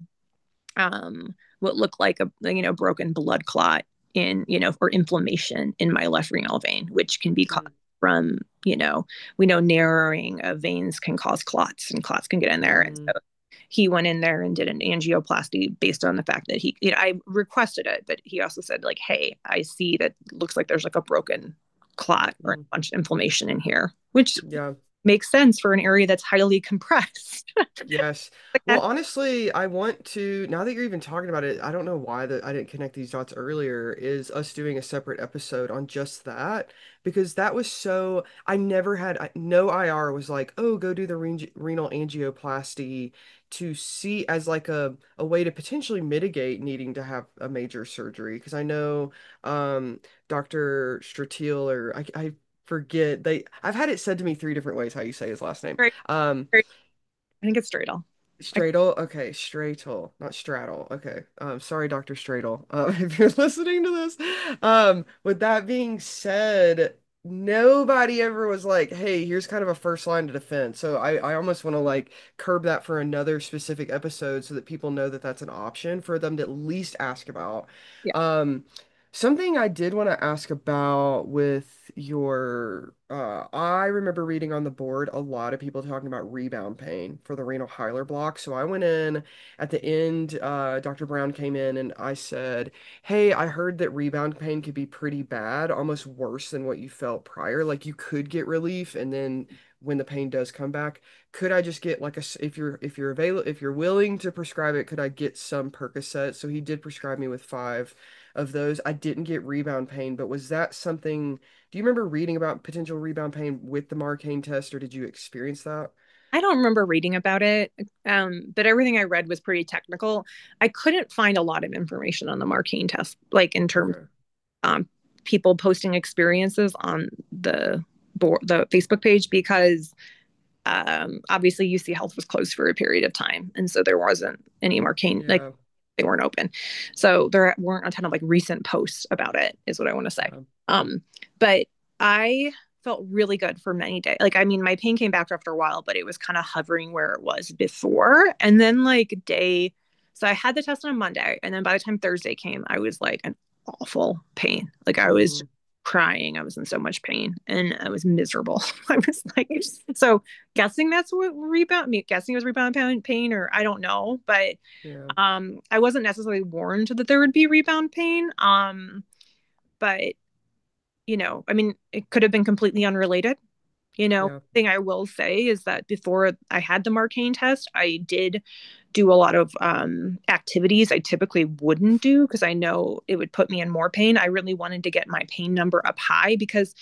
Speaker 2: um, what looked like a, you know, broken blood clot in, you know, or inflammation in my left renal vein, which can be caused
Speaker 1: Mm,
Speaker 2: from, you know, we know narrowing of veins can cause clots, and clots can get in there. And
Speaker 1: mm,
Speaker 2: so he went in there and did an angioplasty based on the fact that he, you know, I requested it, but he also said like, hey, I see that looks like there's like a broken clot or a
Speaker 1: mm.
Speaker 2: bunch of inflammation in here, which
Speaker 1: Yeah.
Speaker 2: makes sense for an area that's highly compressed.
Speaker 1: Yes.
Speaker 2: Like
Speaker 1: Well,
Speaker 2: that,
Speaker 1: honestly, I want to, now that you're even talking about it, I don't know why that I didn't connect these dots earlier, is us doing a separate episode on just that, because that was so, I never had, I, no I R was like, oh, go do the ren renal angioplasty to see as like a, a way to potentially mitigate needing to have a major surgery. Because I know um, doctor Stratiel, or I, I forget, they, I've had it said to me three different ways how you say his last name.
Speaker 2: right,
Speaker 1: Um,
Speaker 2: right. I think it's Dreidel. I,
Speaker 1: Stradle? Okay, Stratle, not Straddle. Okay. Um, sorry, doctor Stradle, uh, if you're listening to this. Um, with that being said, nobody ever was like, hey, here's kind of a first line of defense. So I, I almost want to like curb that for another specific episode so that people know that that's an option for them to at least ask about.
Speaker 2: yeah.
Speaker 1: Um, Something I did want to ask about with your, uh, I remember reading on the board a lot of people talking about rebound pain for the renal hilar block. So I went in at the end, uh, doctor Brown came in and I said, hey, I heard that rebound pain could be pretty bad, almost worse than what you felt prior. Like you could get relief and then when the pain does come back, could I just get like a, s- if you're, if you're available, if you're willing to prescribe it, could I get some Percocet? So he did prescribe me with five of those. I didn't get rebound pain, but was that something, do you remember reading about potential rebound pain with the Marcaine test, or did you experience that?
Speaker 2: I don't remember reading about it, um, but everything I read was pretty technical. I couldn't find a lot of information on the Marquine test, like in terms
Speaker 1: Okay.
Speaker 2: of um, people posting experiences on the board, the Facebook page, because um, obviously U C Health was closed for a period of time, and so there wasn't any Marquine, like
Speaker 1: Yeah.
Speaker 2: they weren't open, so there weren't a ton of like recent posts about it. Is what I want to say.
Speaker 1: Yeah.
Speaker 2: Um, but I felt really good for many days. Like, I mean, my pain came back after a while, but it was kind of hovering where it was before. And then, like, day, so I had the test on Monday. And then by the time Thursday came, I was like an awful pain. Like, I was just
Speaker 1: Mm,
Speaker 2: crying. I was in so much pain and I was miserable. I was like, so guessing that's what rebound, me guessing it was rebound pain, or I don't know. But
Speaker 1: yeah.
Speaker 2: um, I wasn't necessarily warned that there would be rebound pain. Um, but you know, I mean, it could have been completely unrelated. You know,
Speaker 1: Yeah.
Speaker 2: thing I will say is that before I had the Marcaine test, I did do a lot of um, activities I typically wouldn't do because I know it would put me in more pain. I really wanted to get my pain number up high because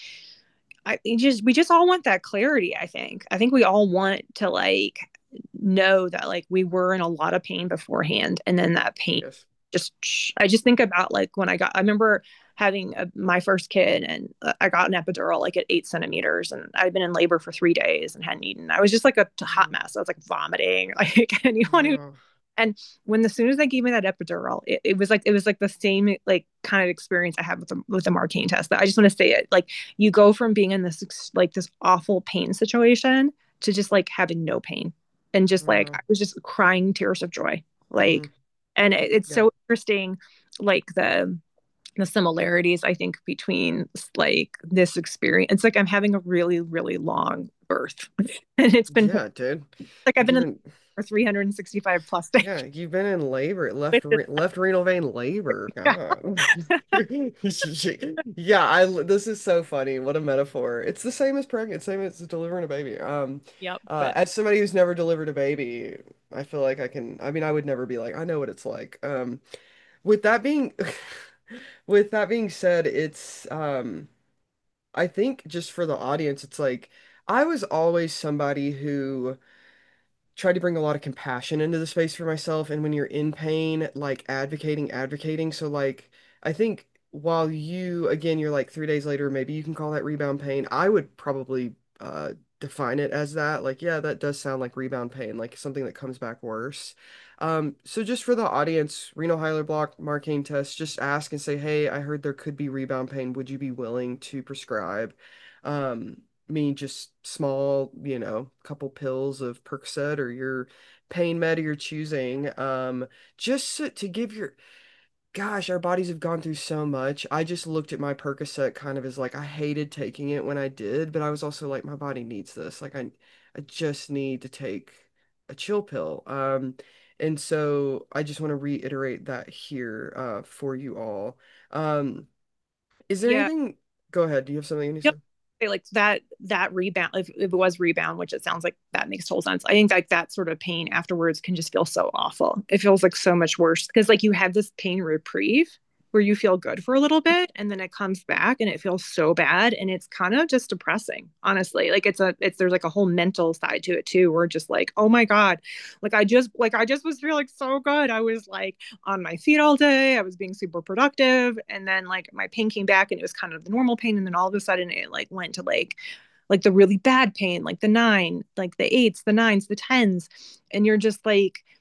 Speaker 2: I just we just all want that clarity. I think I think we all want to like know that like we were in a lot of pain beforehand, and then that pain
Speaker 1: Yes.
Speaker 2: just I just think about like when I got I remember having a, my first kid and uh, I got an epidural like at eight centimeters and I'd been in labor for three days and hadn't eaten. I was just like a hot
Speaker 1: Mm,
Speaker 2: mess. I was like vomiting. Like anyone who
Speaker 1: oh,
Speaker 2: and when as soon as they gave me that epidural, it, it was like it was like the same like kind of experience I had with the with the Marcaine test. But I just want to say it like you go from being in this like this awful pain situation to just like having no pain and just like I
Speaker 1: wow.
Speaker 2: was just crying tears of joy. Like,
Speaker 1: Mm,
Speaker 2: and it, it's
Speaker 1: yeah.
Speaker 2: so interesting, like the the similarities I think between like this experience. It's like I'm having a really really long birth, and it's been
Speaker 1: Yeah, dude.
Speaker 2: like I've been
Speaker 1: You've
Speaker 2: in
Speaker 1: been,
Speaker 2: for three hundred sixty-five plus days.
Speaker 1: yeah, you've been in labor, left re left renal vein labor. God. Yeah, I this is so funny. What a metaphor. It's the same as pregnant, same as delivering a baby. Um,
Speaker 2: Yep.
Speaker 1: uh,
Speaker 2: But
Speaker 1: as somebody who's never delivered a baby, I feel like I can, I mean, I would never be like, I know what it's like. Um, with that being with that being said, it's um I think just for the audience, it's like I was always somebody who tried to bring a lot of compassion into the space for myself. And when you're in pain, like advocating, advocating. So like I think while you again you're like three days later, maybe you can call that rebound pain. I would probably uh define it as that. Like, yeah, that does sound like rebound pain, like something that comes back worse. Um, so just for the audience, renal hilar block, Marcaine test, just ask and say, hey, I heard there could be rebound pain. Would you be willing to prescribe? Um, me just small, you know, couple pills of Percocet or your pain med you're choosing. Um, just so, to give your, gosh, our bodies have gone through so much. I just looked at my Percocet kind of as like I hated taking it when I did, but I was also like my body needs this. Like I, I just need to take a chill pill. Um, and so I just want to reiterate that here, uh, for you all. Um, is there
Speaker 2: yeah,
Speaker 1: anything? Go ahead. Do you have something you need to
Speaker 2: yep.
Speaker 1: say?
Speaker 2: Like that that rebound if, if it was rebound, which it sounds like that makes total sense. I think like that sort of pain afterwards can just feel so awful. It feels like so much worse because like you have this pain reprieve where you feel good for a little bit and then it comes back and it feels so bad and it's kind of just depressing, honestly. Like it's a it's there's like a whole mental side to it too. We're just like, oh my God. Like I just like I just was feeling so good. I was like on my feet all day. I was being super productive. And then like my pain came back and it was kind of the normal pain. And then all of a sudden it like went to like like the really bad pain, like the nine, like the eights, the nines, the tens. And you're just like,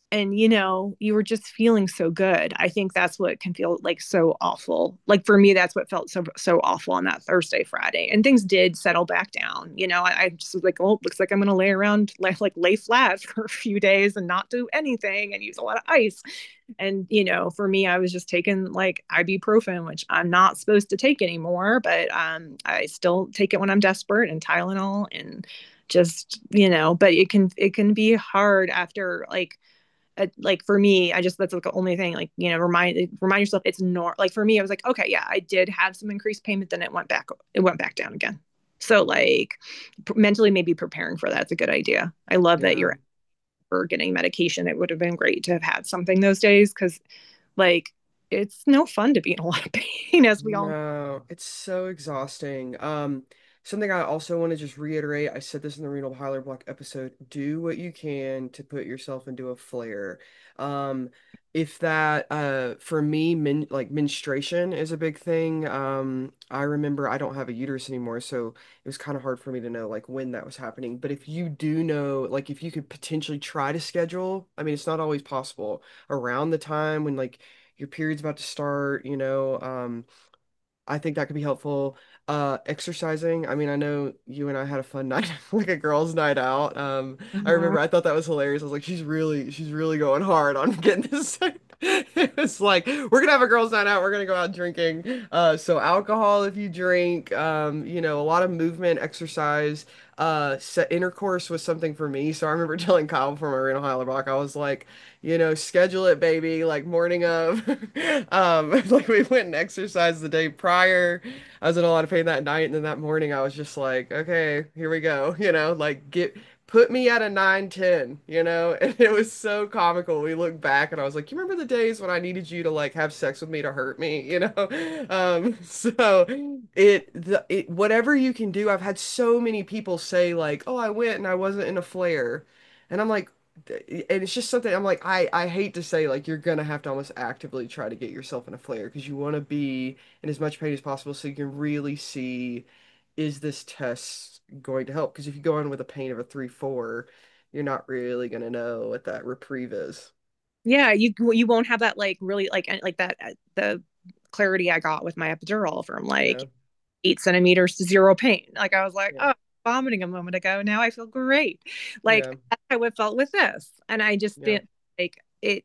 Speaker 2: and you know you were just feeling so good. I think that's what can feel like so awful. Like for me, that's what felt so so awful on that Thursday, Friday, and things did settle back down. You know, i, I just was like, oh, looks like I'm gonna lay around, like, like lay flat for a few days and not do anything and use a lot of ice. And you know, for me, I was just taking like ibuprofen, which I'm not supposed to take anymore, but um I still take it when I'm desperate, and Tylenol, and just, you know, but it can it can be hard after like uh, like for me, I just, that's like the only thing, like, you know, remind remind yourself it's nor like for me, I was like, okay, yeah, I did have some increased payment, then it went back, it went back down again. So like p- mentally maybe preparing for that's a good idea. I love that
Speaker 1: Yeah.
Speaker 2: you're for getting medication. It would have been great to have had something those days because like it's no fun to be in a lot of pain, as we all.
Speaker 1: No, it's so exhausting. Um, something I also want to just reiterate, I said this in the renal hilar block episode, do what you can to put yourself into a flare. Um, if that uh for me, men like menstruation is a big thing. Um, I remember I don't have a uterus anymore, so it was kind of hard for me to know like when that was happening. But if you do know, like if you could potentially try to schedule, I mean, it's not always possible around the time when like your period's about to start, you know, um I think that could be helpful. Uh, exercising. I mean, I know you and I had a fun night, like a girls' night out. Um, I
Speaker 2: Mhm.
Speaker 1: remember I thought that was hilarious. I was like, she's really, she's really going hard on getting this. It was like, we're gonna have a girls' night out. We're gonna go out drinking. Uh, so alcohol if you drink. Um, you know, a lot of movement, exercise. Uh, set intercourse was something for me. So I remember telling Kyle from Arena Heilerbach, I was like, you know, schedule it, baby, like morning of. Um, like we went and exercised the day prior. I was in a lot of pain that night, and then that morning I was just like, okay, here we go, you know, like get put me at a nine ten, you know, and it was so comical. We look back and I was like, you remember the days when I needed you to like have sex with me to hurt me, you know? Um, so it the it whatever you can do. I've had so many people say like, oh, I went and I wasn't in a flare. And I'm like, and it's just something I'm like I I hate to say like you're gonna have to almost actively try to get yourself in a flare because you want to be in as much pain as possible so you can really see is this test going to help, because if you go in with a pain of a three four you're not really gonna know what that reprieve is.
Speaker 2: Yeah, you you won't have that like really like like that uh, the clarity I got with my epidural from like
Speaker 1: Yeah,
Speaker 2: eight centimeters to zero pain. Like I was like,
Speaker 1: yeah,
Speaker 2: oh, vomiting a moment ago. Now I feel great. Like
Speaker 1: yeah,
Speaker 2: that's how it felt with this. And I just
Speaker 1: yeah,
Speaker 2: didn't like it,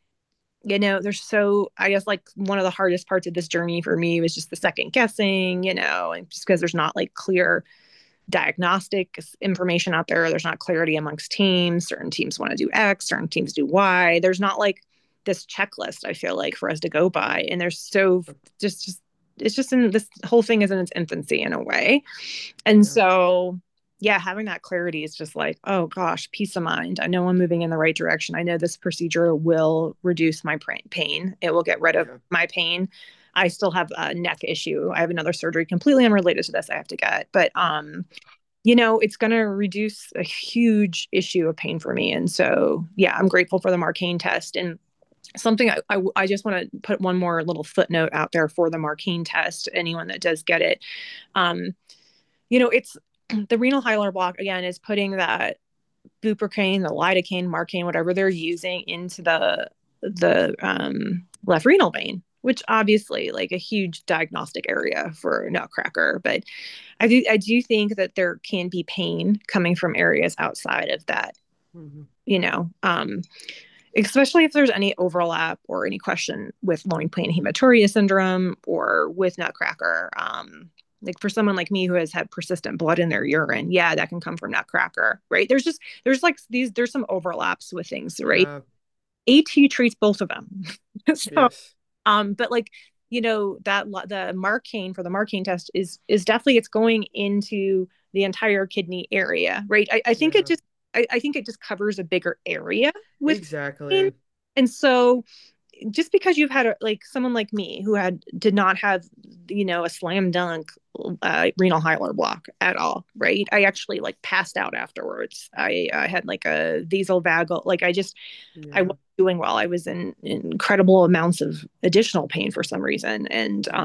Speaker 2: you know, there's so, I guess like one of the hardest parts of this journey for me was just the second guessing, you know, and just because there's not like clear diagnostic information out there. There's not clarity amongst teams. Certain teams want to do X, certain teams do Y. There's not like this checklist, I feel like, for us to go by. And there's so just, just it's just in this whole thing is in its infancy in a way. And
Speaker 1: yeah,
Speaker 2: so, yeah, having that clarity is just like, oh gosh, peace of mind. I know I'm moving in the right direction. I know this procedure will reduce my pain. It will get rid of
Speaker 1: yeah,
Speaker 2: my pain. I still have a neck issue. I have another surgery completely unrelated to this I have to get, but um, you know, it's going to reduce a huge issue of pain for me. And so, yeah, I'm grateful for the Marcaine test. And something I, I, I just want to put one more little footnote out there for the Marcaine test, anyone that does get it. Um, you know, it's the renal hilar block again is putting that buprocaine, the lidocaine, Marcaine, whatever they're using into the the um, left renal vein, which obviously like a huge diagnostic area for Nutcracker. But I do I do think that there can be pain coming from areas outside of that,
Speaker 1: hmm,
Speaker 2: you know, um, especially if there's any overlap or any question with loin plane hematuria syndrome or with Nutcracker. Um, like for someone like me who has had persistent blood in their urine, yeah, that can come from Nutcracker, right? There's just there's like these there's some overlaps with things, right?
Speaker 1: yeah,
Speaker 2: AT treats both of them, so
Speaker 1: yes,
Speaker 2: um, but like you know that the Marcaine for the Marcaine test is is definitely it's going into the entire kidney area, right? I, I think it
Speaker 1: yeah,
Speaker 2: just I, I think it just covers a bigger area with pain,
Speaker 1: exactly,
Speaker 2: and so just because you've had a, like someone like me who had did not have you know a slam dunk uh, renal hilar block at all, right? I actually like passed out afterwards. I, I had like a vasovagal, like I just I
Speaker 1: yeah,
Speaker 2: wasn't doing well. I was in, in incredible amounts of additional pain for some reason, and um,
Speaker 1: yeah,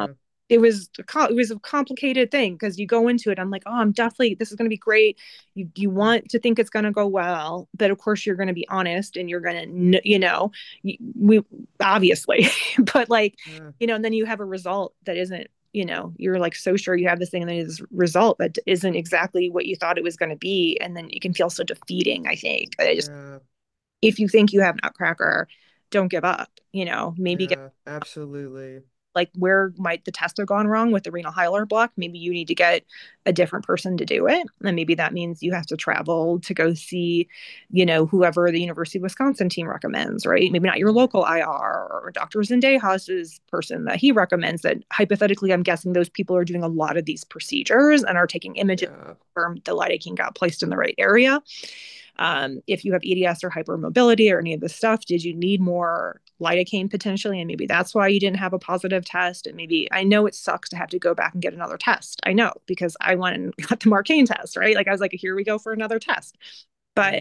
Speaker 2: it was it was a complicated thing because you go into it. I'm like, oh, I'm definitely this is going to be great. You you want to think it's going to go well, but of course you're going to be honest and you're going to you know we obviously, but like
Speaker 1: Yeah,
Speaker 2: you know, and then you have a result that isn't you know you're like so sure you have this thing and then this result that isn't exactly what you thought it was going to be, and then it can feel so defeating. I think I just
Speaker 1: yeah,
Speaker 2: if you think you have Nutcracker, don't give up. You know, maybe get
Speaker 1: yeah, absolutely.
Speaker 2: like where might the test have gone wrong with the renal hylar block. Maybe you need to get a different person to do it, and maybe that means you have to travel to go see you know whoever the University of Wisconsin team recommends, right? Maybe not your
Speaker 1: Right.
Speaker 2: local I R or Dr. Zendehas's person that he recommends. That hypothetically I'm guessing those people are doing a lot of these procedures and are taking images
Speaker 1: Yeah,
Speaker 2: from the lidocaine got placed in the right area. Um, if you have E D S or hypermobility or any of this stuff, did you need more lidocaine potentially? And maybe that's why you didn't have a positive test. And maybe I know it sucks to have to go back and get another test. I know because I went and got the Marcaine test, right? Like I was like, here we go for another test.
Speaker 1: yeah,
Speaker 2: But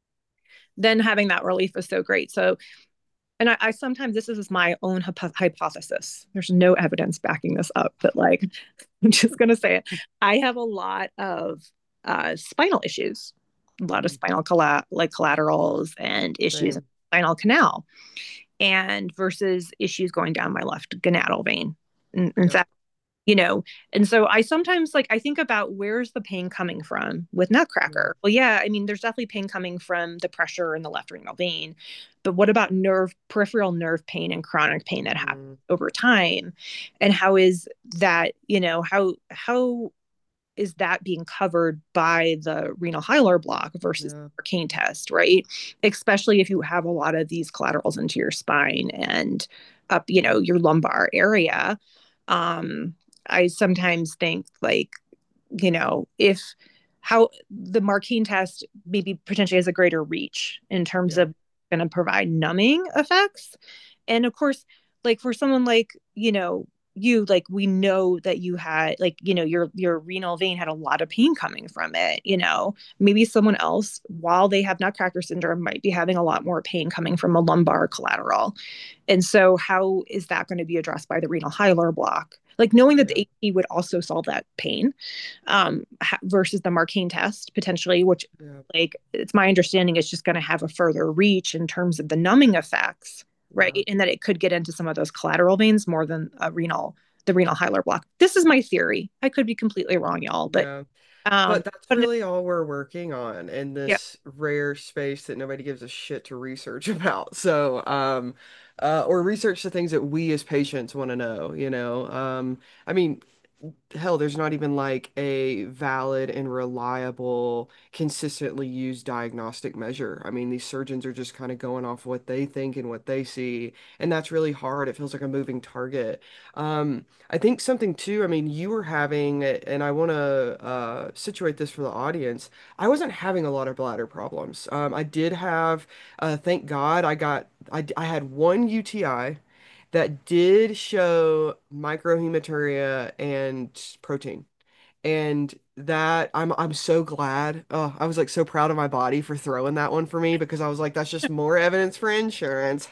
Speaker 2: then having that relief was so great. So, and I, I sometimes this is my own hypo- hypothesis. There's no evidence backing this up, but like I'm just gonna say it. I have a lot of uh, spinal issues, a lot of
Speaker 1: mm,
Speaker 2: spinal colla- like collaterals and issues in
Speaker 1: same.
Speaker 2: the spinal canal, and versus issues going down my left gonadal vein. In, in
Speaker 1: Yep.
Speaker 2: fact, you know, and so I sometimes like I think about where's the pain coming from with
Speaker 1: Yeah,
Speaker 2: Nutcracker. Well, yeah, I mean, there's definitely pain coming from the pressure in the left renal vein, but what about nerve, peripheral nerve pain and chronic pain that happens
Speaker 1: mm,
Speaker 2: over time, and how is that, you know, how how is that being covered by the renal hylar block versus
Speaker 1: yeah,
Speaker 2: the Arcane test, right? Especially if you have a lot of these collaterals into your spine and up, you know, your lumbar area. Um, I sometimes think like, you know, if how the Markine test maybe potentially has a greater reach in terms
Speaker 1: yeah,
Speaker 2: of going to provide numbing effects. And of course, like for someone like, you know, you like we know that you had like you know your your renal vein had a lot of pain coming from it, you know maybe someone else while they have Nutcracker syndrome might be having a lot more pain coming from a lumbar collateral, and so how is that going to be addressed by the renal hylar block, like knowing that the
Speaker 1: yeah,
Speaker 2: A T would also solve that pain, um, versus the Markine test potentially, which
Speaker 1: yeah,
Speaker 2: like it's my understanding is just going to have a further reach in terms of the numbing effects,
Speaker 1: yeah,
Speaker 2: right? And that it could get into some of those collateral veins more than a renal, the renal hylar block. This is my theory. I could be completely wrong, y'all, but
Speaker 1: yeah.
Speaker 2: um,
Speaker 1: But that's
Speaker 2: but
Speaker 1: really all we're working on in
Speaker 2: yeah,
Speaker 1: this rare space that nobody gives a shit to research about. So, um, uh, or research the things that we as patients want to know, you know. Um, I mean, hell, there's not even like a valid and reliable, consistently used diagnostic measure. I mean, these surgeons are just kind of going off what they think and what they see, and that's really hard. It feels like a moving target. Um, I think something too, I mean, you were having, and I want to uh, situate this for the audience. I wasn't having a lot of bladder problems. Um, I did have, uh, thank God, I got, I, I had one U T I that did show microhematuria and protein. And that I'm I'm so glad. Oh, I was like so proud of my body for throwing that one for me because I was like, that's just more evidence for insurance.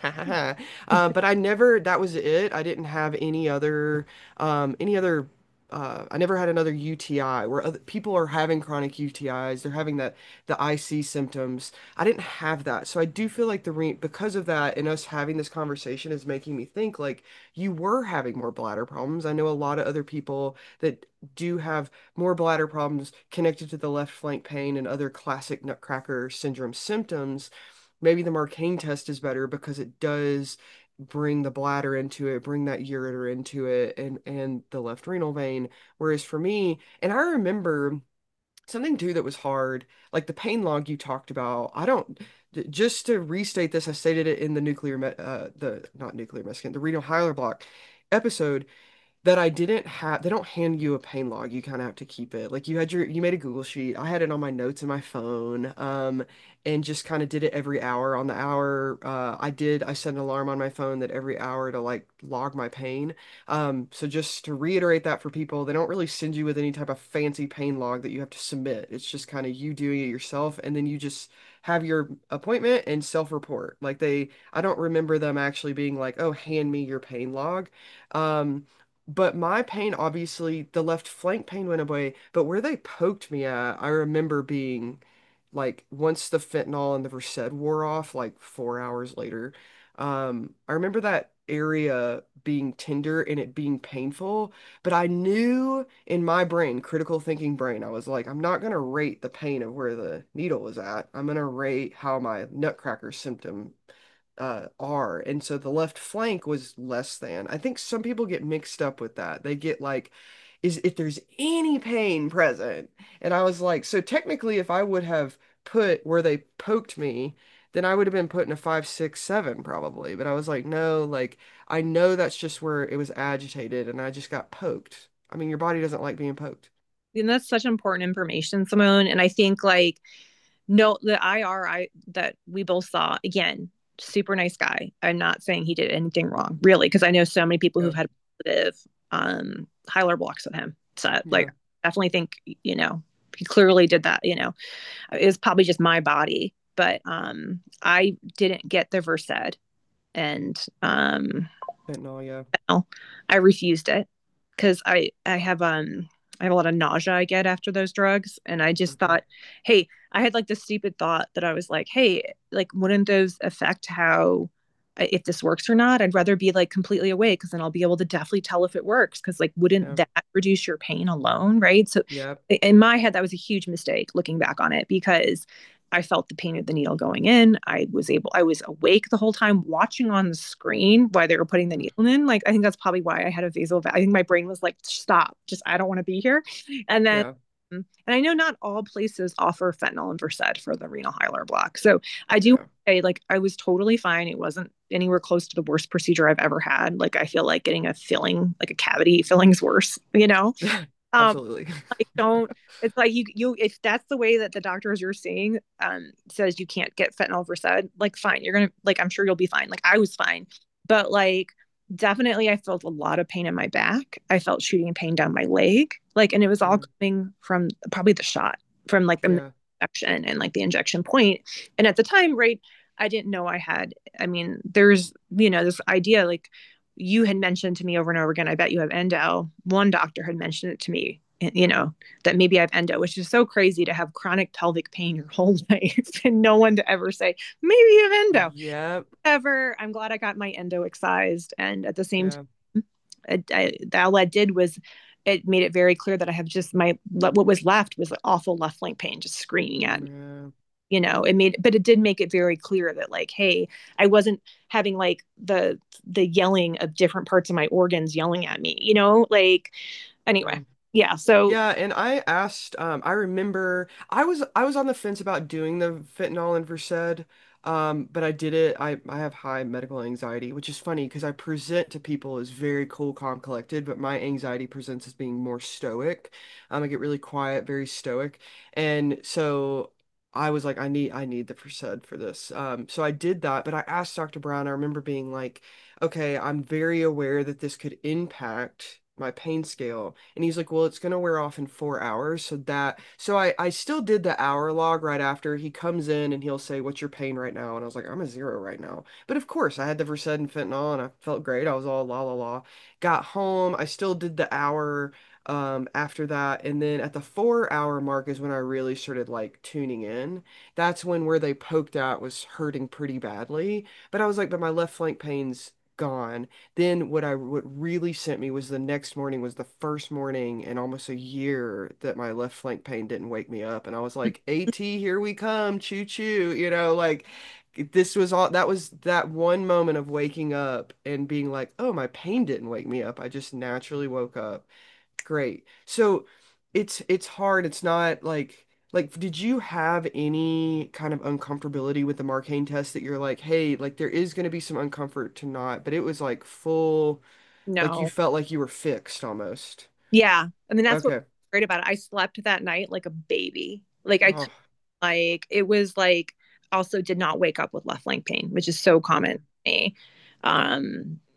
Speaker 1: Uh, but I never, that was it. I didn't have any other um any other uh, I never had another U T I where other people are having chronic U T Is. They're having that the I C symptoms. I didn't have that. So I do feel like the re because of that and us having this conversation is making me think like you were having more bladder problems. I know a lot of other people that do have more bladder problems connected to the left flank pain and other classic Nutcracker syndrome symptoms. Maybe the Marcaine test is better because it does bring the bladder into it, bring that ureter into it, and and the left renal vein. Whereas for me, and I remember something too that was hard, like the pain log you talked about. I don't, just to restate this, I stated it in the nuclear, me- uh, the not nuclear mescaline, the renal hylar block episode that I didn't have, they don't hand you a pain log. You kind of have to keep it. Like you had your, you made a Google sheet. I had it on my notes in my phone, um, and just kind of did it every hour. On the hour, uh, I did, I set an alarm on my phone that every hour to like log my pain. Um, so just to reiterate that for people, they don't really send you with any type of fancy pain log that you have to submit. It's just kind of you doing it yourself, and then you just have your appointment and self-report. Like they, I don't remember them actually being like, "Oh, hand me your pain log." Um, but my pain, obviously, the left flank pain went away, but where they poked me at, I remember being like, once the fentanyl and the Versed wore off, like four hours later, um, I remember that area being tender and it being painful, but I knew in my brain, critical thinking brain, I was like, I'm not gonna rate the pain of where the needle was at. I'm gonna rate how my nutcracker symptom uh, are. And so the left flank was less than. I think some people get mixed up with that. They get like, is if there's any pain present. And I was like, so technically, if I would have put where they poked me, then I would have been put in a five, six, seven probably. But I was like, no, like I know that's just where it was agitated and I just got poked. I mean, your body doesn't like being poked.
Speaker 2: And that's such important information, Simone. And I think like no, the I R I that we both saw again, super nice guy. I'm not saying he did anything wrong, really, because I know so many people
Speaker 1: Yeah.
Speaker 2: who've had positive um Hyler blocks with him. So like
Speaker 1: Yeah.
Speaker 2: definitely think, you know, he clearly did that, you know. It was probably just my body, but um I didn't get the Versed and um
Speaker 1: Fentanyl, yeah.
Speaker 2: no, I refused it because I I have um I have a lot of nausea I get after those drugs, and I just
Speaker 1: Hmm.
Speaker 2: thought, hey, I had like this stupid thought that I was like, hey, like wouldn't those affect how if this works or not? I'd rather be like completely awake because then I'll be able to definitely tell if it works. Because like, wouldn't
Speaker 1: Yeah.
Speaker 2: that reduce your pain alone, right? So
Speaker 1: Yeah.
Speaker 2: in my head, that was a huge mistake looking back on it because I felt the pain of the needle going in. I was able, I was awake the whole time watching on the screen while they were putting the needle in. Like, I think that's probably why I had a vasal. I think my brain was like, stop, just, I don't want to be here. And then,
Speaker 1: Yeah.
Speaker 2: and I know not all places offer fentanyl and Versed for the renal hylar block. So I do
Speaker 1: Yeah.
Speaker 2: say, like, I was totally fine. It wasn't anywhere close to the worst procedure I've ever had. Like, I feel like getting a filling, like a cavity filling is worse, you know? Um,
Speaker 1: Absolutely.
Speaker 2: like don't it's like you you if that's the way that the doctors you're seeing um says you can't get fentanyl Versed, like fine, you're gonna like I'm sure you'll be fine. Like I was fine. But like definitely I felt a lot of pain in my back. I felt shooting pain down my leg. Like and it was all
Speaker 1: Yeah.
Speaker 2: coming from probably the shot, from like the
Speaker 1: Yeah.
Speaker 2: injection and like the injection point. And at the time, right, I didn't know I had, I mean, there's, you know, this idea like you had mentioned to me over and over again, I bet you have endo. One doctor had mentioned it to me, you know, that maybe I have endo, which is so crazy to have chronic pelvic pain your whole life and no one to ever say, maybe you have endo.
Speaker 1: Yeah.
Speaker 2: Ever, I'm glad I got my endo excised. And at the same
Speaker 1: Yeah.
Speaker 2: time, I, I, that all that did was it made it very clear that I have just my, what was left was awful left flank pain, just screaming at me,
Speaker 1: Yeah.
Speaker 2: you know. It made, but it did make it very clear that like, hey, I wasn't having like the the yelling of different parts of my organs yelling at me, you know, like anyway.
Speaker 1: Yeah.
Speaker 2: Yeah, so
Speaker 1: Yeah, and I asked, um, I remember I was I was on the fence about doing the fentanyl and Versed, um, but I did it. I, I have high medical anxiety, which is funny because I present to people as very cool, calm, collected, but my anxiety presents as being more stoic. Um, I get really quiet, very stoic. And so I was like, I need I need the Versed for this. Um, so I did that, but I asked doctor Brown, I remember being like, okay, I'm very aware that this could impact my pain scale. And he's like, well, it's gonna wear off in four hours. So that so I I still did the hour log right after. He comes in and he'll say, what's your pain right now? And I was like, I'm a zero right now. But of course, I had the Versed and fentanyl and I felt great. I was all la la la. Got home, I still did the hour um after that. And then at the four hour mark is when I really started like tuning in. That's when where they poked out was hurting pretty badly. But I was like, but my left flank pain's gone. Then what I what really sent me was the next morning was the first morning in almost a year that my left flank pain didn't wake me up, and I was like, AT, here we come, choo choo, you know, like this was all that was that one moment of waking up and being like, oh, my pain didn't wake me up. I just naturally woke up. Great. So it's it's hard. It's not like like did you have any kind of uncomfortability with the Marcane test that you're like, hey, like there is going to be some uncomfort to not, but it was like full, like you
Speaker 2: no.
Speaker 1: felt like you were fixed almost.
Speaker 2: Yeah. I mean, that's what's
Speaker 1: Okay.
Speaker 2: great about it. I slept that night like a baby. Like I
Speaker 1: Oh,
Speaker 2: like it was like also did not wake up with left flank pain, which is so common
Speaker 1: okay.
Speaker 2: to me. Um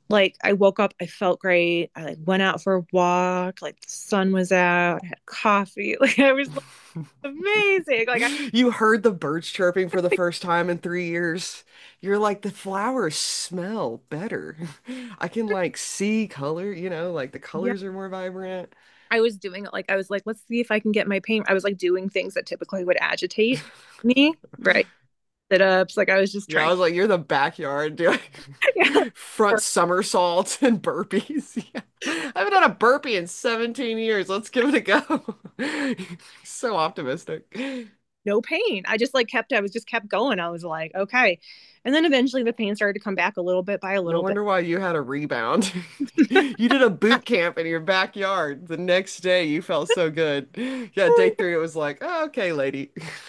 Speaker 2: Like I woke up, I felt great. I like went out for a walk, like the sun was out, I had coffee. Like I was like, amazing. Like I
Speaker 1: You heard the birds chirping for the first time in three years. You're like, the flowers smell better. I can like see color, you know, like the
Speaker 2: yeah,
Speaker 1: colors are more vibrant.
Speaker 2: I was doing it like I was like, let's see if I can get my pain. I was like doing things that typically would agitate me, right? Sit-ups. Like I was just
Speaker 1: Yeah, I
Speaker 2: trying.
Speaker 1: was like, you're the backyard doing
Speaker 2: Yeah.
Speaker 1: front somersaults and burpees. Yeah. I haven't done a burpee in seventeen years. Let's give it a go. So optimistic.
Speaker 2: No pain. I just like kept, I was just kept going. I was like, okay. And then eventually the pain started to come back a little bit by a
Speaker 1: No
Speaker 2: little bit.
Speaker 1: wonder why you had a rebound. You did a boot camp in your backyard. The next day you felt so good. Yeah, day three it was like, oh, okay, lady.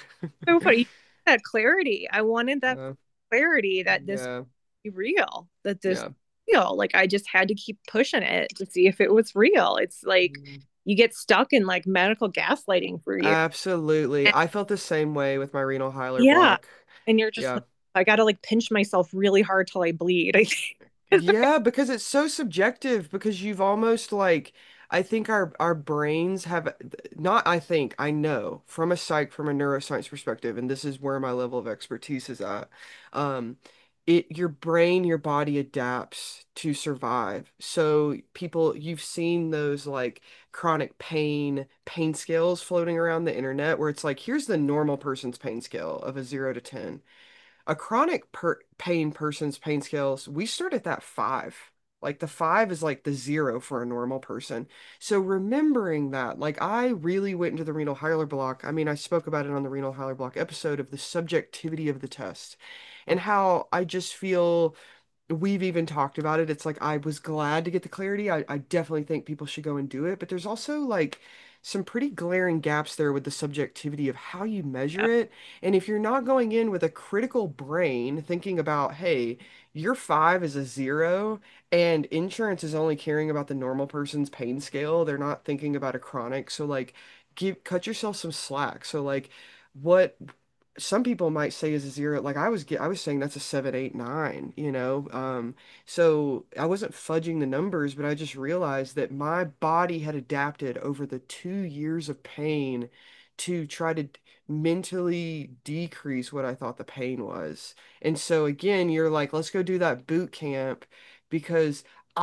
Speaker 2: So funny. That clarity. I wanted that
Speaker 1: Uh,
Speaker 2: clarity that this
Speaker 1: yeah,
Speaker 2: be real, that this
Speaker 1: yeah.
Speaker 2: real. Like I just had to keep pushing it to see if it was real. It's like
Speaker 1: Mm.
Speaker 2: you get stuck in like medical gaslighting for years.
Speaker 1: Absolutely.
Speaker 2: And
Speaker 1: I felt the same way with my renal Hyler
Speaker 2: yeah.
Speaker 1: block.
Speaker 2: And you're just
Speaker 1: Yeah.
Speaker 2: like, I gotta like pinch myself really hard till I bleed. I think.
Speaker 1: Yeah, because it's so subjective because you've almost like I think our our brains have not I think I know from a psych from a neuroscience perspective, and this is where my level of expertise is at. Um, it your brain, your body adapts to survive. So people you've seen those like chronic pain pain scales floating around the internet where it's like here's the normal person's pain scale of a zero to ten. A chronic per pain person's pain scales, we start at that five. Like the five is like the zero for a normal person. So remembering that, like I really went into the renal Hyler block. I mean, I spoke about it on the renal Hyler block episode of the subjectivity of the test and how I just feel we've even talked about it. It's like I was glad to get the clarity. I, I definitely think people should go and do it, but there's also like some pretty glaring gaps there with the subjectivity of how you measure it. And if you're not going in with a critical brain thinking about, hey, your five is a zero and insurance is only caring about the normal person's pain scale, they're not thinking about a chronic. So like give cut yourself some slack. So like what some people might say is a zero. Like I was get, I was saying that's a seven, eight, nine, you know. Um, so I wasn't fudging the numbers, but I just realized that my body had adapted over the two years of pain to try to d- mentally decrease what I thought the pain was. And so again, you're like, let's go do that boot camp because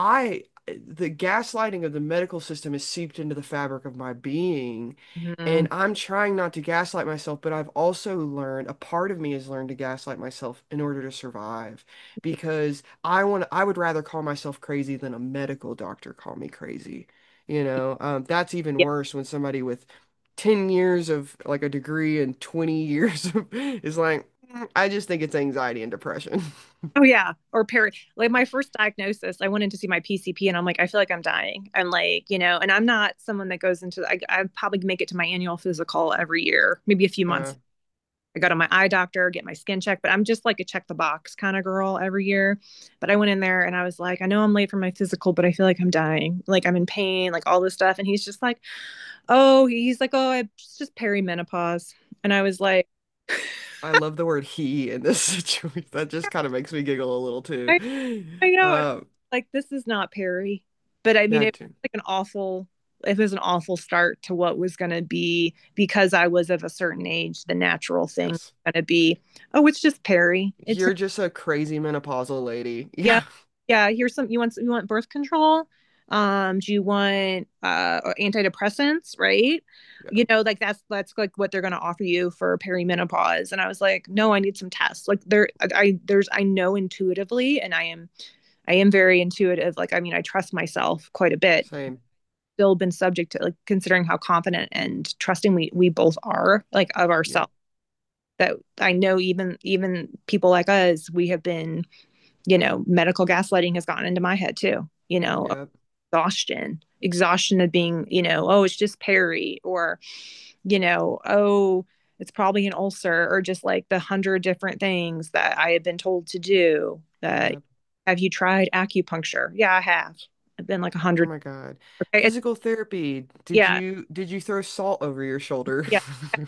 Speaker 1: I the gaslighting of the medical system has seeped into the fabric of my being. And
Speaker 2: Mhm.
Speaker 1: I'm trying not to gaslight myself, but I've also learned, a part of me has learned to gaslight myself in order to survive because I want I would rather call myself crazy than a medical doctor call me crazy. You know, um, that's even
Speaker 2: Yeah.
Speaker 1: worse when somebody with ten years of like a degree and twenty years of, is like, "Mm, I just think it's anxiety and depression."
Speaker 2: Oh yeah, or peri like my first diagnosis, I went in to see my P C P and I'm like, I feel like I'm dying. I'm like, you know, and I'm not someone that goes into I, I probably make it to my annual physical every year, maybe a few
Speaker 1: Uh,
Speaker 2: months. I go to my eye doctor, get my skin checked, but I'm just like a check the box kind of girl every year. But I went in there and I was like, I know I'm late for my physical, but I feel like I'm dying. Like I'm in pain, like all this stuff. And he's just like, oh, he's like, oh, it's just perimenopause. And I was like,
Speaker 1: I love the word he in this situation. That just kind of makes me giggle a little too.
Speaker 2: I, I know,
Speaker 1: Um,
Speaker 2: like this is not Perry. But I mean,
Speaker 1: yeah,
Speaker 2: it was like an awful, it was an awful start to what was going to be because I was of a certain age. The natural thing was
Speaker 1: yes.
Speaker 2: going to be, oh, it's just Perry. It's
Speaker 1: You're just a crazy menopausal lady.
Speaker 2: yeah,
Speaker 1: Yeah.
Speaker 2: yeah. Here's some. You want you want birth control? Um, do you want uh antidepressants? Right?
Speaker 1: Yeah.
Speaker 2: You know, like that's that's like what they're going to offer you for perimenopause. And I was like, no, I need some tests. Like there, I I- there's I know intuitively, and I am I am very intuitive. Like I mean, I trust myself quite a bit.
Speaker 1: Same.
Speaker 2: Still been subject to like considering how confident and trusting we we both are like of
Speaker 1: Yeah.
Speaker 2: ourselves. That I know even even people like us, we have been you know, medical gaslighting has gotten into my head too, you know,
Speaker 1: Yeah.
Speaker 2: exhaustion, exhaustion of being, you know, oh, it's just peri or, you know, oh, it's probably an ulcer or just like the hundred different things that I have been told to do that
Speaker 1: Yeah.
Speaker 2: have you tried acupuncture? Yeah, I have. I've been like a
Speaker 1: Oh
Speaker 2: hundred.
Speaker 1: my God.
Speaker 2: Okay. It's,
Speaker 1: Physical therapy. Did
Speaker 2: yeah.
Speaker 1: you did you throw salt over your shoulder?
Speaker 2: Yeah.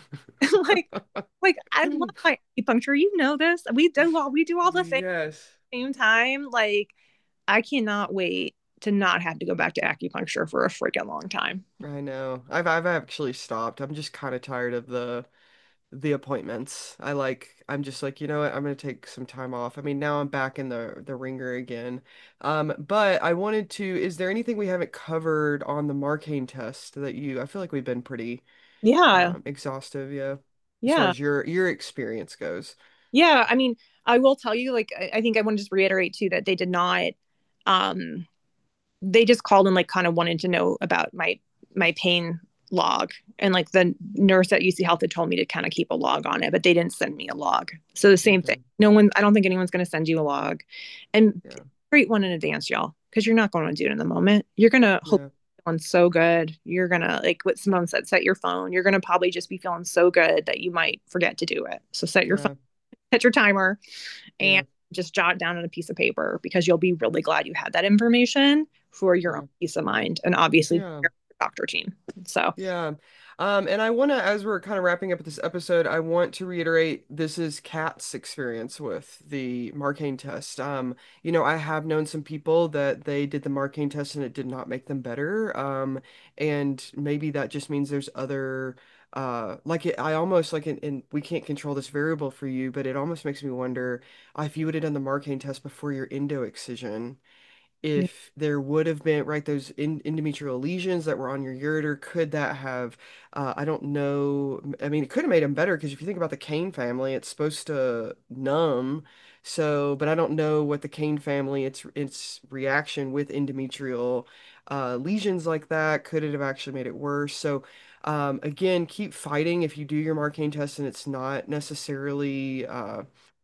Speaker 2: like, like I love my acupuncture. You know this. We do all, we do all the things
Speaker 1: Yes.
Speaker 2: at the same time. Like, I cannot wait to not have to go back to acupuncture for a freaking long time.
Speaker 1: I know. I've I've actually stopped. I'm just kind of tired of the the appointments. I like I'm just like, you know what, I'm gonna take some time off. I mean, now I'm back in the the ringer again. Um, but I wanted to, is there anything we haven't covered on the Markane test that you, I feel like we've been pretty
Speaker 2: Yeah.
Speaker 1: um exhaustive, yeah, as far
Speaker 2: Yeah.
Speaker 1: as your your experience goes.
Speaker 2: Yeah. I mean, I will tell you, like, I, I think I want to just reiterate too that they did not, um, they just called and like kind of wanted to know about my my pain log, and like the nurse at U C Health had told me to kind of keep a log on it, but they didn't send me a log. So the same thing.
Speaker 1: Okay.
Speaker 2: No one, I don't think anyone's going to send you a log, and
Speaker 1: Yeah.
Speaker 2: create one in advance, y'all, because you're not going to do it in the moment. You're gonna hope
Speaker 1: Yeah.
Speaker 2: feeling so good. You're gonna, like what Simone said, set your phone. You're gonna probably just be feeling so good that you might forget to do it. So set your phone,
Speaker 1: Yeah.
Speaker 2: set your timer, and
Speaker 1: Yeah.
Speaker 2: just jot it down on a piece of paper, because you'll be really glad you had that information for your own
Speaker 1: Yeah.
Speaker 2: peace of mind, and obviously for
Speaker 1: Yeah.
Speaker 2: your doctor team. So
Speaker 1: Yeah. Um, and I want to, as we're kind of wrapping up this episode, I want to reiterate this is Kat's experience with the Markane test. Um, you know, I have known some people that they did the Markane test and it did not make them better. Um, and maybe that just means there's other, uh, like it, I almost like, and and we can't control this variable for you, but it almost makes me wonder uh, if you would have done the Markane test before your endo excision,
Speaker 2: yeah,
Speaker 1: if there would have been, right, those in, endometrial lesions that were on your ureter, could that have, uh, I don't know, I mean, it could have made them better because if you think about the Kane family, it's supposed to numb. So, but I don't know what the Kane family, its its reaction with endometrial uh, lesions like that, could it have actually made it worse? So, um, again, keep fighting if you do your Markane test and it's not necessarily uh,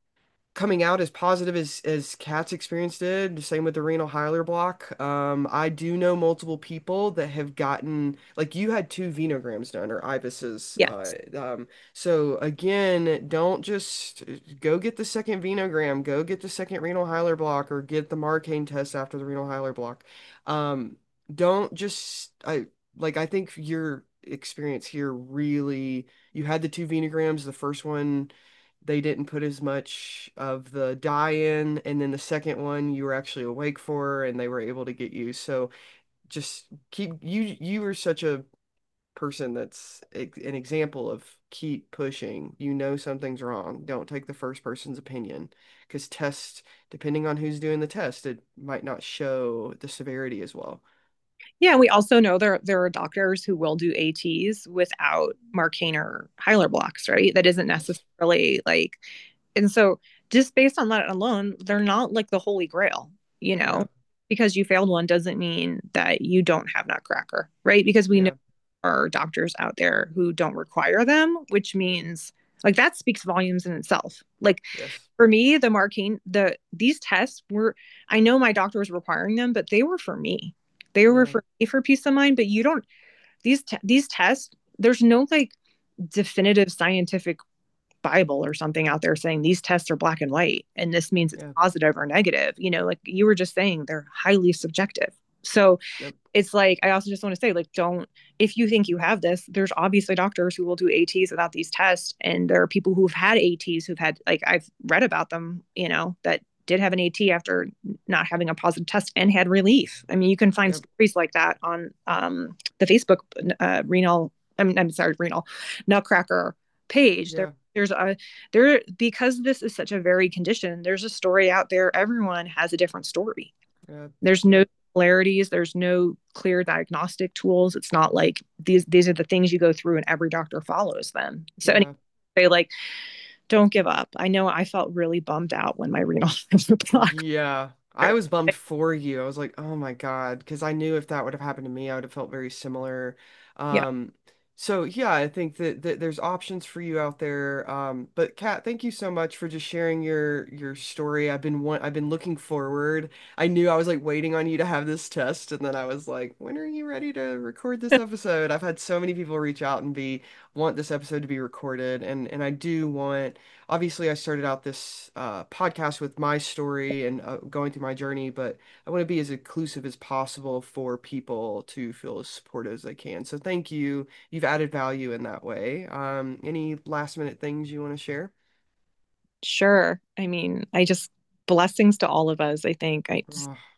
Speaker 1: coming out as positive as as Kat's experience did. Same with the renal Hyler block. Um, I do know multiple people that have gotten, like you had two venograms done or ibises. Uh,
Speaker 2: yes,
Speaker 1: um, so again, don't just go get the second venogram, go get the second renal Hyler block or get the Markane test after the renal Hyler block. Um, don't just I like I think your experience here really, you had the two venograms, the first one they didn't put as much of the dye in, and then the second one you were actually awake for and they were able to get you. So just keep, you you were such a person that's e- an example of keep pushing. You know something's wrong, don't take the first person's opinion, because tests, depending on who's doing the test, it might not show the severity as well.
Speaker 2: yeah. We also know there there are doctors who will do A Ts without Marcaine or Hyler blocks, right? That isn't
Speaker 1: Yes.
Speaker 2: necessarily like, and so just based on that alone, they're not like the holy grail, you know.
Speaker 1: Yeah.
Speaker 2: Because you failed one doesn't mean that you don't have Nutcracker, right? Because we know
Speaker 1: Yeah.
Speaker 2: there are doctors out there who don't require them, which means like that speaks volumes in itself. Like
Speaker 1: Yes.
Speaker 2: for me, the Markine, the these tests were, I know my doctor was requiring them, but they were for me. They were
Speaker 1: Yeah.
Speaker 2: for me for peace of mind. But you don't, these te- these tests. There's no like definitive scientific Bible or something out there saying these tests are black and white and this means it's
Speaker 1: Yeah.
Speaker 2: positive or negative. You know, like you were just saying, they're highly subjective. So
Speaker 1: Yep.
Speaker 2: it's like, I also just want to say, like, don't, if you think you have this, there's obviously doctors who will do A Ts without these tests. And there are people who've had A Ts who've had, like, I've read about them, you know, that did have an A T after not having a positive test and had relief. I mean, you can find
Speaker 1: Yep.
Speaker 2: stories like that on um, the Facebook uh, renal, I'm, I'm sorry, renal Nutcracker page. There,
Speaker 1: Yeah.
Speaker 2: there's a, there, because this is such a varied condition, there's a story out there. Everyone has a different story.
Speaker 1: Yeah.
Speaker 2: There's no
Speaker 1: Yep.
Speaker 2: similarities. There's no clear diagnostic tools. It's not like these these are the things you go through and every doctor follows them. So anyway,
Speaker 1: Yeah.
Speaker 2: they like don't give up. I know I felt really bummed out when my renal was blocked.
Speaker 1: Yeah, I was bummed for you. I was like, oh my God, because I knew if that would have happened to me, I would have felt very similar.
Speaker 2: Yeah,
Speaker 1: Um, so yeah, I think that, that there's options for you out there. Um, but Kat, thank you so much for just sharing your your story. I've been one, I've been looking forward. I knew I was like waiting on you to have this test, and then I was like, when are you ready to record this episode? I've had so many people reach out and be want this episode to be recorded, and and I do want, obviously I started out this uh, podcast with my story and uh, going through my journey, but I want to be as inclusive as possible for people to feel as supported as they can. So thank you. You've added value in that way. Um, any last minute things you want to share?
Speaker 2: sure. I mean, I just blessings to all of us. I think I just,
Speaker 1: Oh,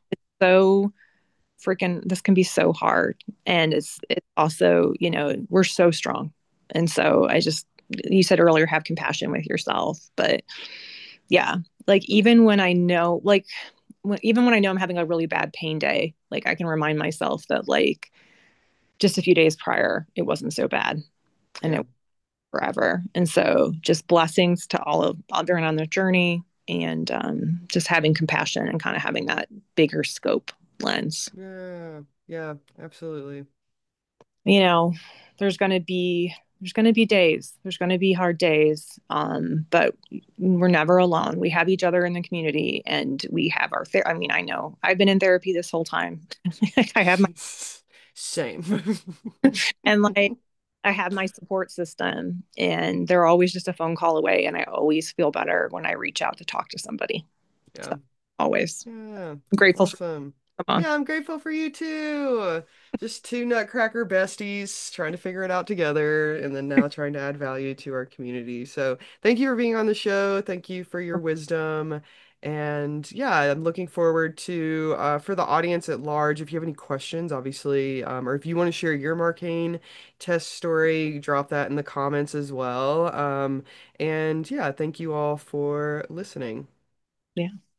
Speaker 2: so freaking this can be so hard, and it's it's also, you know, we're so strong. And so I just, you said earlier, have compassion with yourself. But yeah, like even when I know, like when, even when I know I'm having a really bad pain day, like I can remind myself that like just a few days prior it wasn't so bad, and
Speaker 1: Yeah.
Speaker 2: it forever. And so just blessings to all of everyone on the journey, and um, just having compassion and kind of having that bigger scope lens.
Speaker 1: Yeah. Yeah, absolutely.
Speaker 2: You know, there's going to be there's going to be days, there's going to be hard days, um, but we're never alone. We have each other in the community, and we have our ther- I mean, I know I've been in therapy this whole time. Like I have my,
Speaker 1: Same.
Speaker 2: and like I have my support system, and they're always just a phone call away, and I always feel better when I reach out to talk to somebody.
Speaker 1: Yeah.
Speaker 2: So always.
Speaker 1: Yeah.
Speaker 2: I'm grateful for
Speaker 1: Awesome.
Speaker 2: come on.
Speaker 1: Yeah, I'm grateful for you too. Just two Nutcracker besties trying to figure it out together and then now trying to add value to our community. So, thank you for being on the show. Thank you for your wisdom. And yeah, I'm looking forward to uh, for the audience at large. If you have any questions, obviously, um, or if you want to share your Marcane test story, drop that in the comments as well. Um, and yeah, thank you all for listening.
Speaker 2: Yeah.